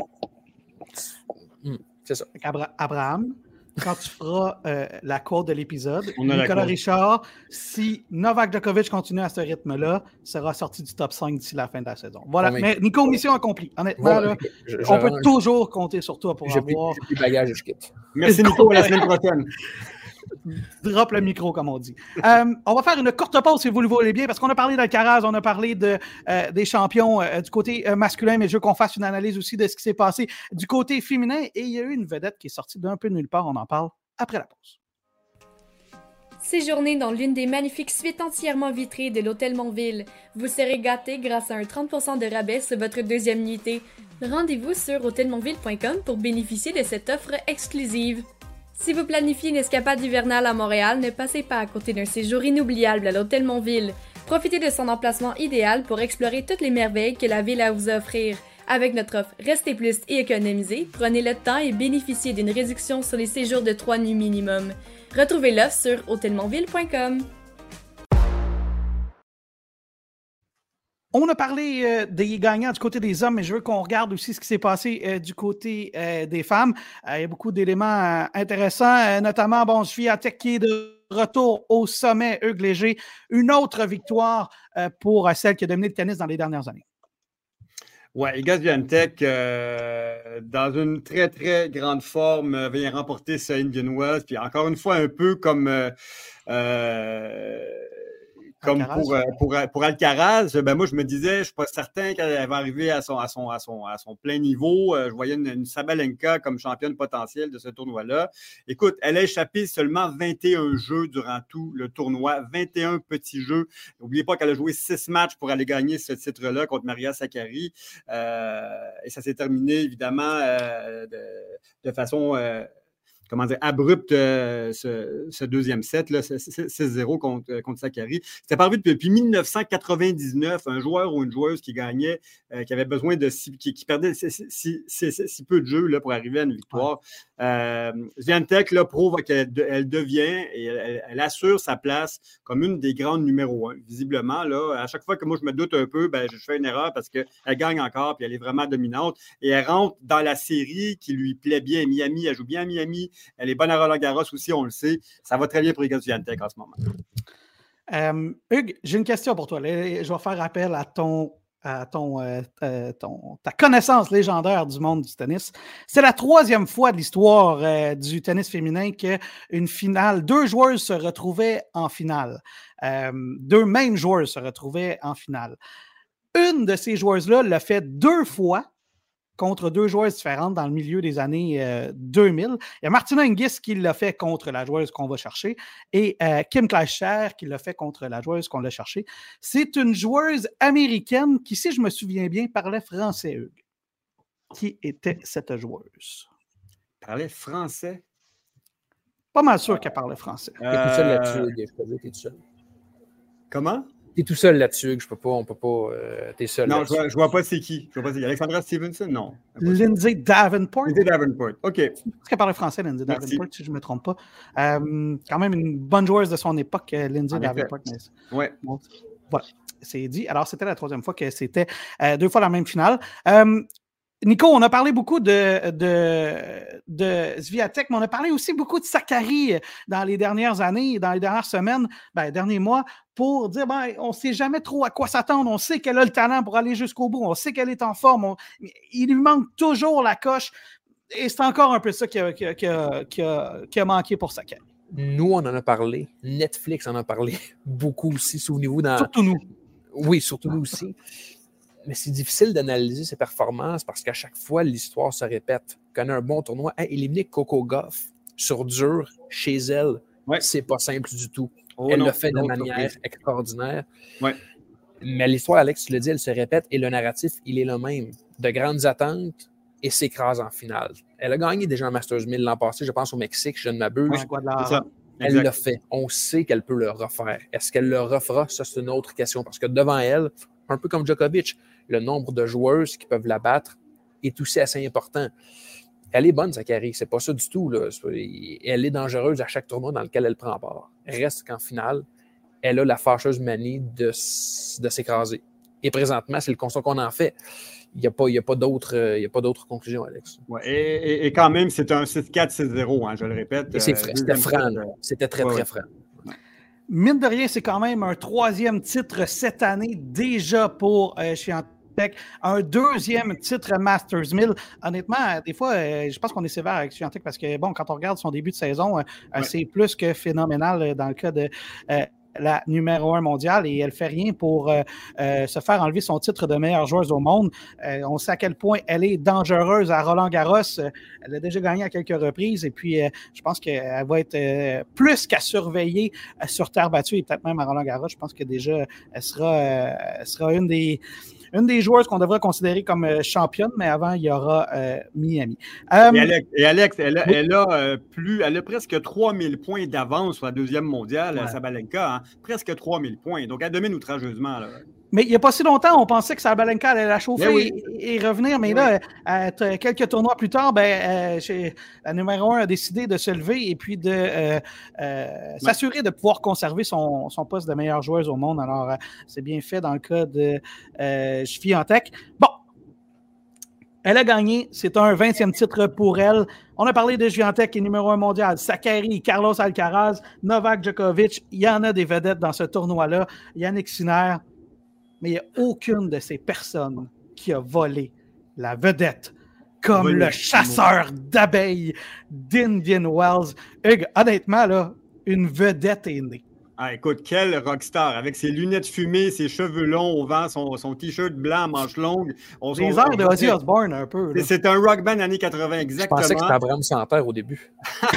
hmm, c'est ça. Abra- Abraham, quand tu feras euh, la quote de l'épisode, Nicolas Richard, si Novak Djokovic continue à ce rythme-là, sera sorti du top cinq d'ici la fin de la saison. Voilà. Ouais, mais Nico, mission accomplie. Honnêtement, voilà, là, je, je, on je, peut je, toujours compter sur toi pour j'ai avoir... Plus, j'ai plus de bagages et je quitte. Merci Nico, à la semaine prochaine. Drop le micro, comme on dit. Euh, on va faire une courte pause, si vous le voulez bien, parce qu'on a parlé d'Alcaraz, on a parlé de, euh, des champions euh, du côté euh, masculin, mais je veux qu'on fasse une analyse aussi de ce qui s'est passé du côté féminin. Et il y a eu une vedette qui est sortie d'un peu nulle part. On en parle après la pause. Séjournez dans l'une des magnifiques suites entièrement vitrées de l'Hôtel Montville. Vous serez gâtés grâce à un trente pour cent de rabais sur votre deuxième nuitée. Rendez-vous sur hôtel montville point com pour bénéficier de cette offre exclusive. Si vous planifiez une escapade hivernale à Montréal, ne passez pas à côté d'un séjour inoubliable à l'Hôtel Montville. Profitez de son emplacement idéal pour explorer toutes les merveilles que la ville a à vous offrir. Avec notre offre Restez plus et économisez, prenez le temps et bénéficiez d'une réduction sur les séjours de trois nuits minimum. Retrouvez l'offre sur hôtel montville point com. On a parlé euh, des gagnants du côté des hommes, mais je veux qu'on regarde aussi ce qui s'est passé euh, du côté euh, des femmes. Euh, il y a beaucoup d'éléments euh, intéressants, euh, notamment, bon, Swiatek qui est de retour au sommet, Hugues Léger. Une autre victoire euh, pour euh, celle qui a dominé le tennis dans les dernières années. Oui, Iga Swiatek, euh, dans une très, très grande forme, euh, vient remporter ce Indian Wells. Puis encore une fois, un peu comme... Euh, euh, comme Alcaraz. pour, pour, pour Alcaraz, ben moi, je me disais, je ne suis pas certain qu'elle va arriver à son, à son, à son, à son plein niveau. Je voyais une, une Sabalenka comme championne potentielle de ce tournoi-là. Écoute, elle a échappé seulement vingt et un jeux durant tout le tournoi, vingt et un petits jeux. N'oubliez pas qu'elle a joué six matchs pour aller gagner ce titre-là contre Maria Sakkari. Euh, et ça s'est terminé, évidemment, euh, de, de façon... Euh, comment dire, abrupte euh, ce, ce deuxième set, là, six zéro contre, contre Sakkari. C'était pas vu depuis dix-neuf cent quatre-vingt-dix-neuf, un joueur ou une joueuse qui gagnait, euh, qui avait besoin de si, qui, qui perdait si, si, si, si, si peu de jeux là, pour arriver à une victoire. Euh, Swiatek là, prouve qu'elle elle devient et elle, elle assure sa place comme une des grandes numéro un. Visiblement, là, à chaque fois que moi je me doute un peu, ben, je fais une erreur parce qu'elle gagne encore puis elle est vraiment dominante. Et elle rentre dans la série qui lui plaît bien. Miami, elle joue bien à Miami. Elle est bonne à Roland-Garros aussi, on le sait. Ça va très bien pour Iga Swiatek en ce moment. Euh, Hugues, j'ai une question pour toi. Là, je vais faire appel à ton, à ton, euh, ton, ta connaissance légendaire du monde du tennis. C'est la troisième fois de l'histoire euh, du tennis féminin qu'une finale, deux joueuses se retrouvaient en finale. Euh, deux mêmes joueuses se retrouvaient en finale. Une de ces joueuses-là l'a fait deux fois contre deux joueuses différentes dans le milieu des années euh, deux mille. Il y a Martina Hingis qui l'a fait contre la joueuse qu'on va chercher et euh, Kim Clijsters qui l'a fait contre la joueuse qu'on l'a cherchée. C'est une joueuse américaine qui, si je me souviens bien, parlait français, Hugues. Qui était cette joueuse? Parlait français? Pas mal sûr qu'elle parlait français. T'es tout seul là-dessus, Hugues. Je peux dire, t'es tout seul. Comment? T'es tout seul là-dessus, je peux pas, on peut pas. Euh, t'es seul. Non, je vois, je vois pas c'est qui. Je vois pas c'est qui. Alexandra Stevenson? Non. Lindsay Davenport. Lindsay Davenport, OK. Est-ce qu'elle parlait français, Lindsay Merci. Davenport, si je ne me trompe pas? Euh, quand même une bonne joueuse de son époque, Lindsay en Davenport. Mais... Ouais. Bon, voilà, c'est dit. Alors, c'était la troisième fois que c'était euh, deux fois la même finale. Euh, Nico, on a parlé beaucoup de, de, de Swiatek, mais on a parlé aussi beaucoup de Sakkari dans les dernières années, dans les dernières semaines, ben, derniers mois, pour dire, ben, on ne sait jamais trop à quoi s'attendre. On sait qu'elle a le talent pour aller jusqu'au bout. On sait qu'elle est en forme. On, il lui manque toujours la coche. Et c'est encore un peu ça qui a, qui a, qui a, qui a, qui a manqué pour Sakkari. Nous, on en a parlé. Netflix en a parlé beaucoup aussi. Souvenez-vous dans... Surtout nous. Oui, surtout nous aussi. Mais c'est difficile d'analyser ses performances parce qu'à chaque fois, l'histoire se répète. Quand on a un bon tournoi, hey, éliminer Coco Gauff sur dur chez elle, ouais. C'est pas simple du tout. Oh elle non, le fait de manière surprise. Extraordinaire. Ouais. Mais l'histoire, Alex, tu l'as dit, elle se répète et le narratif, il est le même. De grandes attentes et s'écrase en finale. Elle a gagné déjà un Masters mille l'an passé, je pense au Mexique, je ne m'abuse. Ouais, c'est ça. Elle l'a fait. On sait qu'elle peut le refaire. Est-ce qu'elle le refera? Ça, c'est une autre question. Parce que devant elle, un peu comme Djokovic, le nombre de joueuses qui peuvent la battre est aussi assez important. Elle est bonne, Sakkari. C'est pas ça du tout, là. Elle est dangereuse à chaque tournoi dans lequel elle prend part. Reste qu'en finale, elle a la fâcheuse manie de, de s'écraser. Et présentement, c'est le constat qu'on en fait. Il n'y a pas, il y a pas d'autres, euh, il y a pas d'autres conclusions, Alex. Ouais, et, et, et quand même, c'est un six quatre six zéro, hein, je le répète. Et c'est frais, c'était franc. Euh, c'était très, ouais, très franc. Ouais. Mine de rien, c'est quand même un troisième titre cette année déjà pour euh, Swiatek. Un deuxième titre Masters mille. Honnêtement, des fois, euh, je pense qu'on est sévère avec Swiatek parce que, bon, quand on regarde son début de saison, euh, ouais. c'est plus que phénoménal dans le cas de... Euh, la numéro un mondiale et elle ne fait rien pour euh, euh, se faire enlever son titre de meilleure joueuse au monde. Euh, on sait à quel point elle est dangereuse à Roland-Garros. Euh, elle a déjà gagné à quelques reprises et puis euh, je pense qu'elle va être euh, plus qu'à surveiller euh, sur terre battue et peut-être même à Roland-Garros. Je pense que déjà, elle sera, euh, elle sera une des Une des joueuses qu'on devrait considérer comme euh, championne, mais avant, il y aura euh, Miami. Um, et Alex, et Alex, elle a, oui. elle a, euh, plus, elle a presque trois mille points d'avance sur la deuxième mondiale, ouais. Sabalenka. Hein? Presque trois mille points. Donc, elle domine outrageusement. Là. Mais il n'y a pas si longtemps, on pensait que Sabalenka allait la chauffer oui. et, et revenir. Mais oui. là, euh, quelques tournois plus tard, ben, euh, chez, la numéro un a décidé de se lever et puis de euh, euh, ouais. s'assurer de pouvoir conserver son, son poste de meilleure joueuse au monde. Alors, euh, c'est bien fait dans le cas de euh, Swiatek. Bon, elle a gagné. C'est un vingtième titre pour elle. On a parlé de Swiatek qui est numéro un mondial. Sakkari, Carlos Alcaraz, Novak Djokovic. Il y en a des vedettes dans ce tournoi-là. Jannik Sinner. Mais il n'y a aucune de ces personnes qui a volé la vedette comme oui, le chasseur oui. d'abeilles d'Indian Wells. Hugues, honnêtement, là, une vedette est née. Ah, écoute, quel rockstar, avec ses lunettes fumées, ses cheveux longs au vent, son, son t-shirt blanc, manche longue. On, Les on, airs on, de Ozzy Osbourne, un peu. C'est, c'est un rock band années quatre-vingts, exactement. Je pensais que c'était Abraham Santerre au début.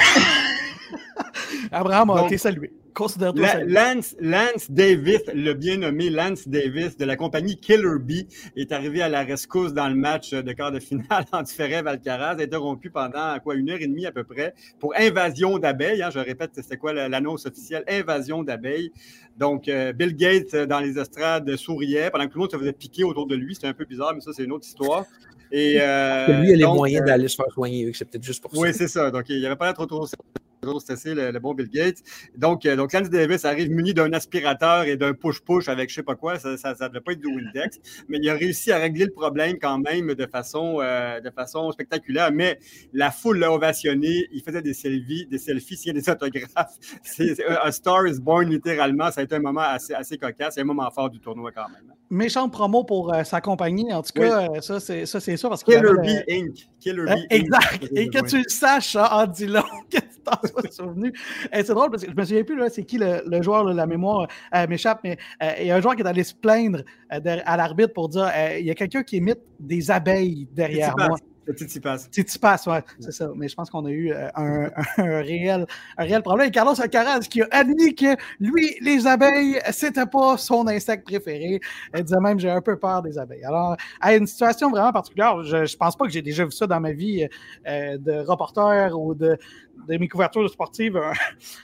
Abraham a Donc, été salué. Considère-toi La, salué. Lance, Lance Davis, le bien nommé Lance Davis de la compagnie Killer Bee, est arrivé à la rescousse dans le match de quart de finale entre Zverev-Alcaraz, interrompu pendant quoi, une heure et demie à peu près, pour invasion d'abeilles. Hein, je répète, c'était quoi l'annonce officielle? Invasion d'abeilles. Donc, euh, Bill Gates, dans les estrades, souriait pendant que tout le monde se faisait piquer autour de lui. C'était un peu bizarre, mais ça, c'est une autre histoire. Et, euh, lui, il a les donc, moyens euh, d'aller se faire soigner, c'est peut-être juste pour ça. Oui, c'est ça. Donc, il n'y avait pas l'air trop trop stressé, le, le bon Bill Gates. Donc, euh, donc Lance Davis arrive muni d'un aspirateur et d'un push-push avec je ne sais pas quoi. Ça ne devait pas être du Windex. Mais il a réussi à régler le problème quand même de façon, euh, de façon spectaculaire. Mais la foule l'a ovationné. Il faisait des selfies, des selfies, signait des autographes. C'est, c'est, A Star is Born, littéralement. Ça a été un moment assez, assez cocasse. C'est un moment fort du tournoi quand même. Méchante promo pour euh, sa compagnie. En tout cas, oui. euh, ça, c'est, ça, c'est sûr. Parce Killer avait, Bee euh, Incorporated. Killer euh, Bee exact. Incorporated. Et que tu le saches, ça, en dit long, que tu t'en sois souvenu. Et c'est drôle parce que je me souviens plus, là, c'est qui le, le joueur, là, la mémoire euh, m'échappe, mais euh, il y a un joueur qui est allé se plaindre euh, de, à l'arbitre pour dire euh, il y a quelqu'un qui imite des abeilles derrière moi. C'est Tsitsipas. Tsitsipas, ouais, c'est ça. Mais je pense qu'on a eu euh, un, un, un, réel, un réel problème. Et Carlos Alcaraz qui a admis que lui, les abeilles, c'était pas son insecte préféré. Elle disait même, j'ai un peu peur des abeilles. Alors, à une situation vraiment particulière, je, je pense pas que j'ai déjà vu ça dans ma vie euh, de reporter ou de, de mes couvertures sportives. Un,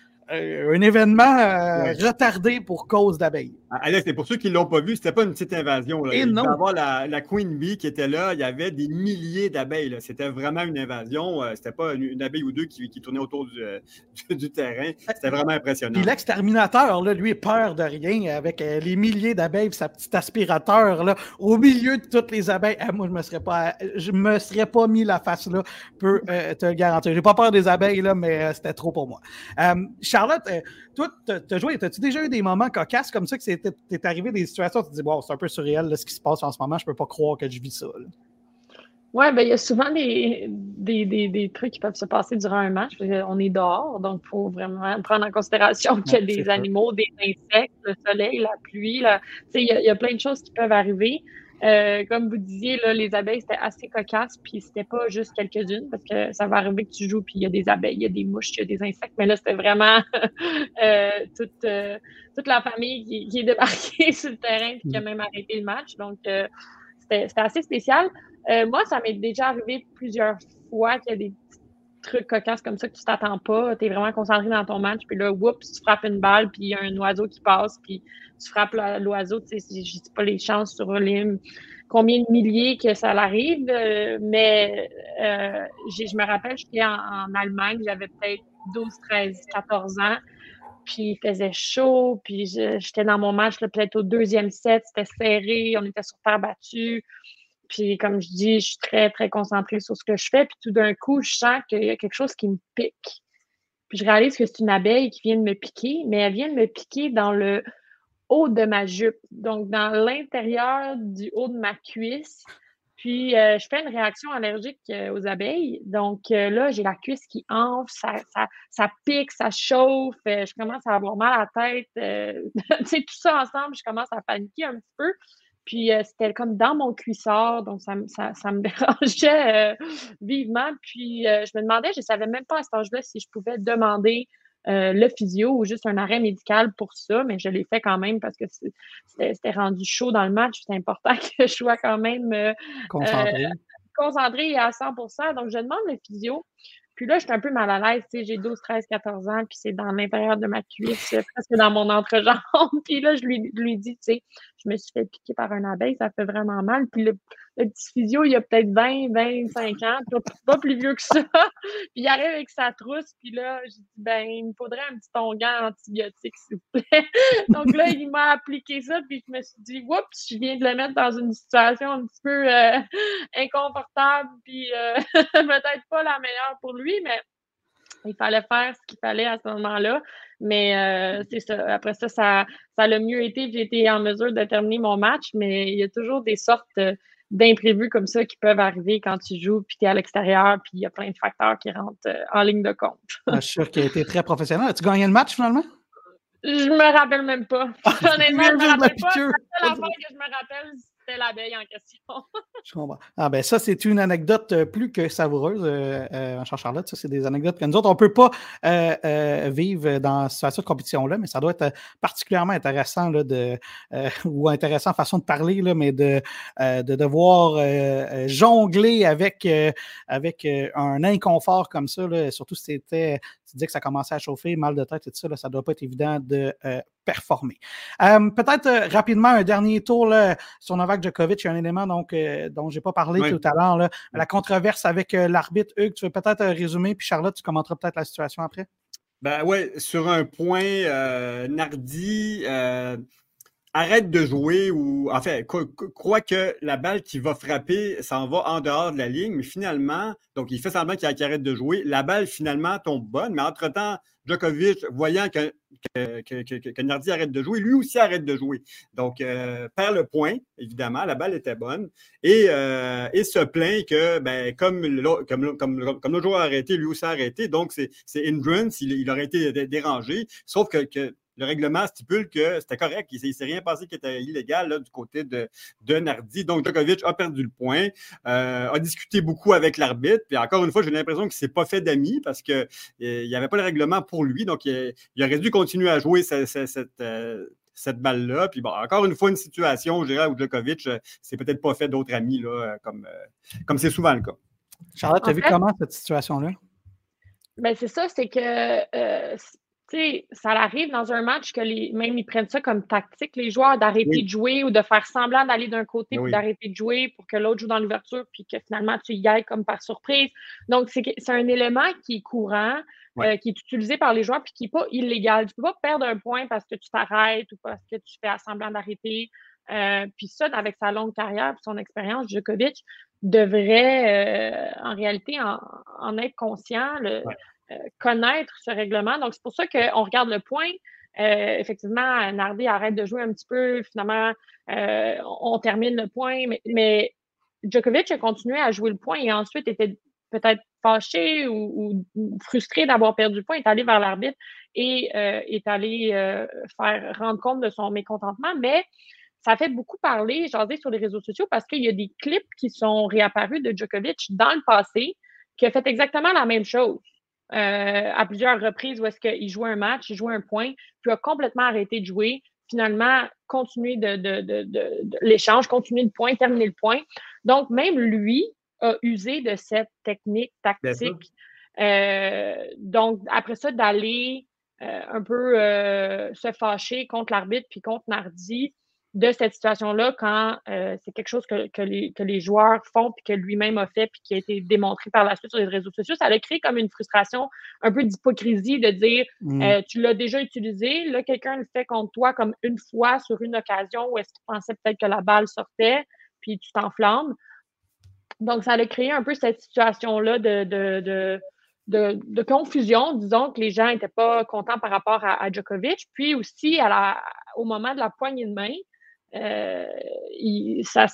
un événement euh, ouais. retardé pour cause d'abeilles. Alex, et pour ceux qui ne l'ont pas vu, c'était pas une petite invasion. Là. Et il non. devait y avoir la, la Queen Bee qui était là. Il y avait des milliers d'abeilles. Là. C'était vraiment une invasion. Euh, c'était pas une, une abeille ou deux qui, qui tournaient autour du, euh, du, du terrain. C'était vraiment impressionnant. Puis l'exterminateur, là, lui, peur de rien avec euh, les milliers d'abeilles et sa petite aspirateur là, au milieu de toutes les abeilles. Ah, moi, je me serais pas je me serais pas mis la face là, peux euh, te le garantir. J'ai pas peur des abeilles, là, mais euh, c'était trop pour moi. Euh, Charlotte, euh, toi, tu as joué, as-tu déjà eu des moments cocasses comme ça que c'est t'es arrivé des situations où tu te dis, wow, c'est un peu surréel là, ce qui se passe en ce moment, je peux pas croire que je vis ça. Oui, bien, il y a souvent des, des, des, des trucs qui peuvent se passer durant un match. On est dehors, donc il faut vraiment prendre en considération qu'il y a ouais, des animaux, ça. Des insectes, le soleil, la pluie. Là. Il, y a, il y a plein de choses qui peuvent arriver. Euh, comme vous disiez, là, les abeilles, c'était assez cocasse, puis c'était pas juste quelques-unes, parce que ça va arriver que tu joues, puis il y a des abeilles, il y a des mouches, il y a des insectes, mais là, c'était vraiment euh, toute, euh, toute la famille qui, qui est débarquée sur le terrain, puis qui a même arrêté le match. Donc, euh, c'était, c'était assez spécial. Euh, moi, ça m'est déjà arrivé plusieurs fois qu'il y a des trucs cocasses comme ça que tu t'attends pas. Tu es vraiment concentré dans ton match, puis là, oups, tu frappes une balle, puis il y a un oiseau qui passe, puis tu frappes l'oiseau. Tu sais, je sais pas les chances sur les combien de milliers que ça l'arrive, euh, mais euh, je me rappelle, j'étais en, en Allemagne, j'avais peut-être douze, treize, quatorze ans, puis il faisait chaud, puis je, j'étais dans mon match là, peut-être au deuxième set, c'était serré, on était sur terre battue. Puis, comme je dis, je suis très, très concentrée sur ce que je fais. Puis, tout d'un coup, je sens qu'il y a quelque chose qui me pique. Puis, je réalise que c'est une abeille qui vient de me piquer, mais elle vient de me piquer dans le haut de ma jupe. Donc, dans l'intérieur du haut de ma cuisse. Puis, euh, je fais une réaction allergique euh, aux abeilles. Donc, euh, là, j'ai la cuisse qui enfle, ça, ça, ça pique, ça chauffe. Euh, je commence à avoir mal à la tête. Euh, tu sais, tout ça ensemble, je commence à paniquer un petit peu. Puis, euh, c'était comme dans mon cuissard, donc ça, ça, ça me dérangeait euh, vivement. Puis, euh, je me demandais, je ne savais même pas à cet âge-là si je pouvais demander euh, le physio ou juste un arrêt médical pour ça, mais je l'ai fait quand même parce que c'était, c'était rendu chaud dans le match. C'est important que je sois quand même euh, concentré. Euh, concentré à cent pour cent. Donc, je demande le physio. Puis là, je suis un peu mal à l'aise, tu sais, j'ai douze, treize, quatorze ans, puis c'est dans l'intérieur de ma cuisse, presque dans mon entrejambe. Puis là, je lui, je lui dis, tu sais, je me suis fait piquer par une abeille, ça fait vraiment mal. Puis le, le petit physio, il a peut-être vingt, vingt-cinq ans, pas plus vieux que ça. Puis il arrive avec sa trousse, puis là, j'ai dit, ben, il me faudrait un petit onguent antibiotique, s'il vous plaît. Donc là, il m'a appliqué ça, puis je me suis dit, oups, je viens de le mettre dans une situation un petit peu euh, inconfortable, puis euh, peut-être pas la meilleure pour lui. Lui, mais il fallait faire ce qu'il fallait à ce moment-là. Mais euh, c'est ça. Après ça, ça, ça a mieux été. J'ai été en mesure de terminer mon match, mais il y a toujours des sortes d'imprévus comme ça qui peuvent arriver quand tu joues, puis tu es à l'extérieur, puis il y a plein de facteurs qui rentrent en ligne de compte. Ah, je suis sûr qu'il a été très professionnel. As-tu gagné le match finalement? Je me rappelle même pas. Honnêtement, je me rappelle pas. La seule affaire que je me rappelle, c'était l'abeille en question. Je comprends. Ah ben ça, c'est une anecdote plus que savoureuse, euh, euh, ma chère Charlotte. Ça, c'est des anecdotes que nous autres, on ne peut pas euh, euh, vivre dans cette situation de compétition-là, mais ça doit être particulièrement intéressant là, de, euh, ou intéressant façon de parler, là, mais de, euh, de devoir euh, jongler avec, euh, avec euh, un inconfort comme ça, là, surtout si c'était, tu dis que ça commençait à chauffer, mal de tête et tout ça, là, ça ne doit pas être évident de euh, performer. Euh, peut-être euh, rapidement un dernier tour là, sur Novak Djokovic. Il y a un élément donc, euh, dont je n'ai pas parlé oui. tout à l'heure. Là, la controverse avec euh, l'arbitre. Hugues, tu veux peut-être euh, résumer, puis Charlotte, tu commenteras peut-être la situation après? Ben oui, sur un point, euh, Nardi euh, arrête de jouer ou, en fait, croit que la balle qui va frapper s'en va en dehors de la ligne, mais finalement, donc il fait semblant qu'il arrête de jouer. La balle finalement tombe bonne, mais entre-temps, Djokovic, voyant que, que, que, que, que Nardi arrête de jouer, lui aussi arrête de jouer. Donc, euh, perd le point, évidemment, la balle était bonne, et, euh, et se plaint que, ben, comme, comme, comme, comme le joueur a arrêté, lui aussi a arrêté, donc c'est, c'est hindrance, il, il aurait été dérangé, sauf que, que le règlement stipule que c'était correct, il ne s'est rien passé qui était illégal là, du côté de, de Nardi. Donc, Djokovic a perdu le point, euh, a discuté beaucoup avec l'arbitre. Puis encore une fois, j'ai l'impression qu'il ne s'est pas fait d'amis parce qu'il euh, n'y avait pas le règlement pour lui. Donc, il, il aurait dû continuer à jouer cette, cette, cette, euh, cette balle-là. Puis bon, encore une fois, une situation, je dirais, où Djokovic ne s'est peut-être pas fait d'autres amis, là, comme, euh, comme c'est souvent le cas. Charlotte, tu as vu comment cette situation-là? Ben c'est ça, c'est que... Euh, Tu sais, ça arrive dans un match que les, même ils prennent ça comme tactique, les joueurs, d'arrêter oui. de jouer ou de faire semblant d'aller d'un côté oui. puis d'arrêter de jouer pour que l'autre joue dans l'ouverture puis que finalement tu y ailles comme par surprise. Donc, c'est, c'est un élément qui est courant, oui. euh, qui est utilisé par les joueurs puis qui n'est pas illégal. Tu ne peux pas perdre un point parce que tu t'arrêtes ou parce que tu fais semblant d'arrêter. Euh, puis ça, avec sa longue carrière et son expérience, Djokovic devrait euh, en réalité en, en être conscient. Le, oui. Euh, connaître ce règlement. Donc, c'est pour ça qu'on regarde le point. Euh, effectivement, Nardi arrête de jouer un petit peu. Finalement, euh, on, on termine le point. Mais, mais Djokovic a continué à jouer le point et ensuite était peut-être fâché ou, ou, ou frustré d'avoir perdu le point, est allé vers l'arbitre et euh, est allé euh, faire rendre compte de son mécontentement. Mais ça fait beaucoup parler, jaser sur les réseaux sociaux parce qu'il y a des clips qui sont réapparus de Djokovic dans le passé qui a fait exactement la même chose. Euh, à plusieurs reprises où est-ce qu'il jouait un match, il jouait un point, puis a complètement arrêté de jouer, finalement, continuer de, de, de, de, de l'échange, continuer le point, terminer le point. Donc, même lui a usé de cette technique tactique. Euh, donc, après ça, d'aller euh, un peu euh, se fâcher contre l'arbitre puis contre Nardi de cette situation-là quand euh, c'est quelque chose que, que, les, que les joueurs font puis que lui-même a fait puis qui a été démontré par la suite sur les réseaux sociaux, ça a créé comme une frustration, un peu d'hypocrisie de dire mmh. euh, tu l'as déjà utilisé, là quelqu'un le fait contre toi comme une fois sur une occasion où est-ce qu'il pensait peut-être que la balle sortait puis tu t'enflammes. Donc, ça a créé un peu cette situation-là de, de, de, de, de confusion, disons que les gens n'étaient pas contents par rapport à, à Djokovic, puis aussi à la, au moment de la poignée de main, Euh, il, ça,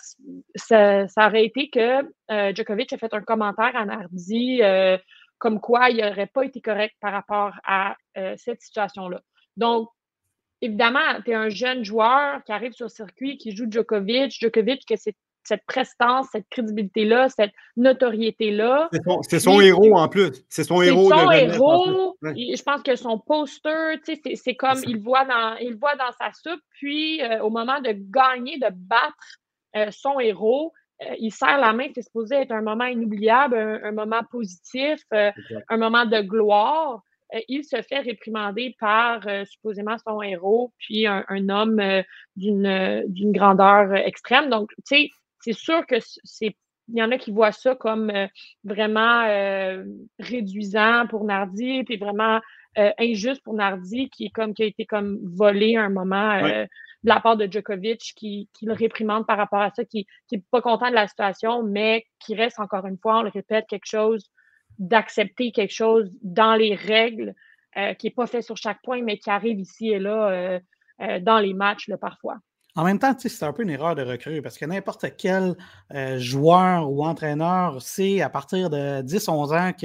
ça, ça aurait été que euh, Djokovic a fait un commentaire à Nardi euh, comme quoi il n'aurait pas été correct par rapport à euh, cette situation-là. Donc, évidemment, tu es un jeune joueur qui arrive sur le circuit, qui joue Djokovic, Djokovic, que c'est cette prestance, cette crédibilité-là, cette notoriété-là. C'est son, c'est son puis, héros en plus. C'est son c'est héros. Son de héros. Ouais. Je pense que son poster, c'est, c'est comme c'est il voit dans, il voit dans sa soupe, puis euh, au moment de gagner, de battre euh, son héros, euh, il serre la main. C'est supposé être un moment inoubliable, un, un moment positif, euh, un moment de gloire. Euh, il se fait réprimander par euh, supposément son héros, puis un, un homme euh, d'une, d'une grandeur extrême. Donc, tu sais, c'est sûr que c'est, il y en a qui voient ça comme euh, vraiment euh, réduisant pour Nardi, puis vraiment euh, injuste pour Nardi, qui est comme qui a été comme volé à un moment euh, ouais. de la part de Djokovic, qui, qui le réprimande par rapport à ça, qui qui est pas content de la situation, mais qui reste encore une fois, on le répète, quelque chose d'accepter quelque chose dans les règles, euh, qui est pas fait sur chaque point, mais qui arrive ici et là euh, euh, dans les matchs là, parfois. En même temps, c'est un peu une erreur de recrue parce que n'importe quel euh, joueur ou entraîneur sait à partir de dix onze ans que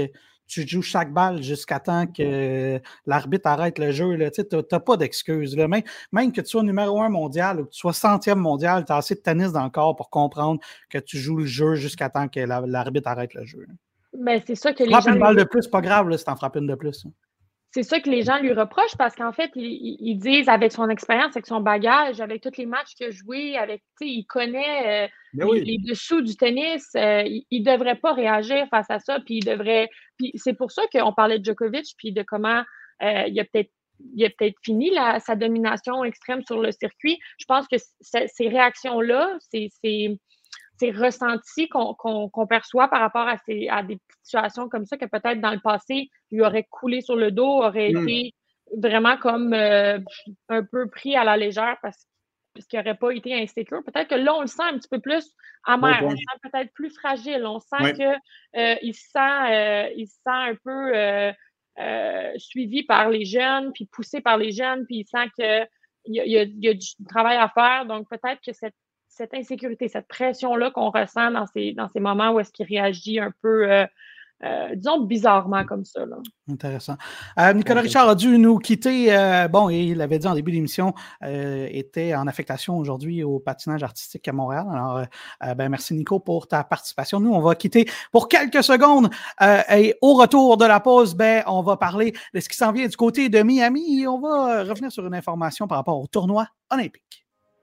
tu joues chaque balle jusqu'à temps que l'arbitre arrête le jeu. Tu n'as pas d'excuses. Même, même que tu sois numéro un mondial ou que tu sois centième mondial, tu as assez de tennis dans le corps pour comprendre que tu joues le jeu jusqu'à temps que la, l'arbitre arrête le jeu. Ben, c'est ça que les Frappe gens une balle lui... de plus, pas grave là, si t'en frappes une de plus. C'est ça que les gens lui reprochent parce qu'en fait, ils, ils disent avec son expérience, avec son bagage, avec tous les matchs qu'il a joués, avec, tu sais, il connaît euh, les, oui. les dessous du tennis, euh, il ne devrait pas réagir face à ça, puis il devrait. Puis c'est pour ça qu'on parlait de Djokovic, puis de comment euh, il a peut-être il a peut-être fini la, sa domination extrême sur le circuit. Je pense que c- ces réactions-là, c'est. c'est ces ressentis qu'on, qu'on, qu'on perçoit par rapport à, ces, à des situations comme ça que peut-être dans le passé, lui aurait coulé sur le dos, aurait mmh. été vraiment comme euh, un peu pris à la légère parce, parce qu'il n'aurait pas été insécure. Peut-être que là, on le sent un petit peu plus amer, bon, bon. on le sent peut-être plus fragile, on sent ouais. qu'il euh, se sent, euh, il se sent un peu euh, euh, suivi par les jeunes, puis poussé par les jeunes, puis il sent qu'il y a, il y a, il y a du travail à faire. Donc, peut-être que cette cette insécurité, cette pression-là qu'on ressent dans ces, dans ces moments où est-ce qu'il réagit un peu, euh, euh, disons, bizarrement comme ça. Là. Intéressant. Euh, Nicolas okay. Richard a dû nous quitter. Euh, bon, et il l'avait dit en début d'émission, euh, était en affectation aujourd'hui au patinage artistique à Montréal. Alors, euh, ben, merci Nico pour ta participation. Nous, on va quitter pour quelques secondes. Euh, et au retour de la pause, ben, on va parler de ce qui s'en vient du côté de Miami et on va revenir sur une information par rapport au tournoi olympique.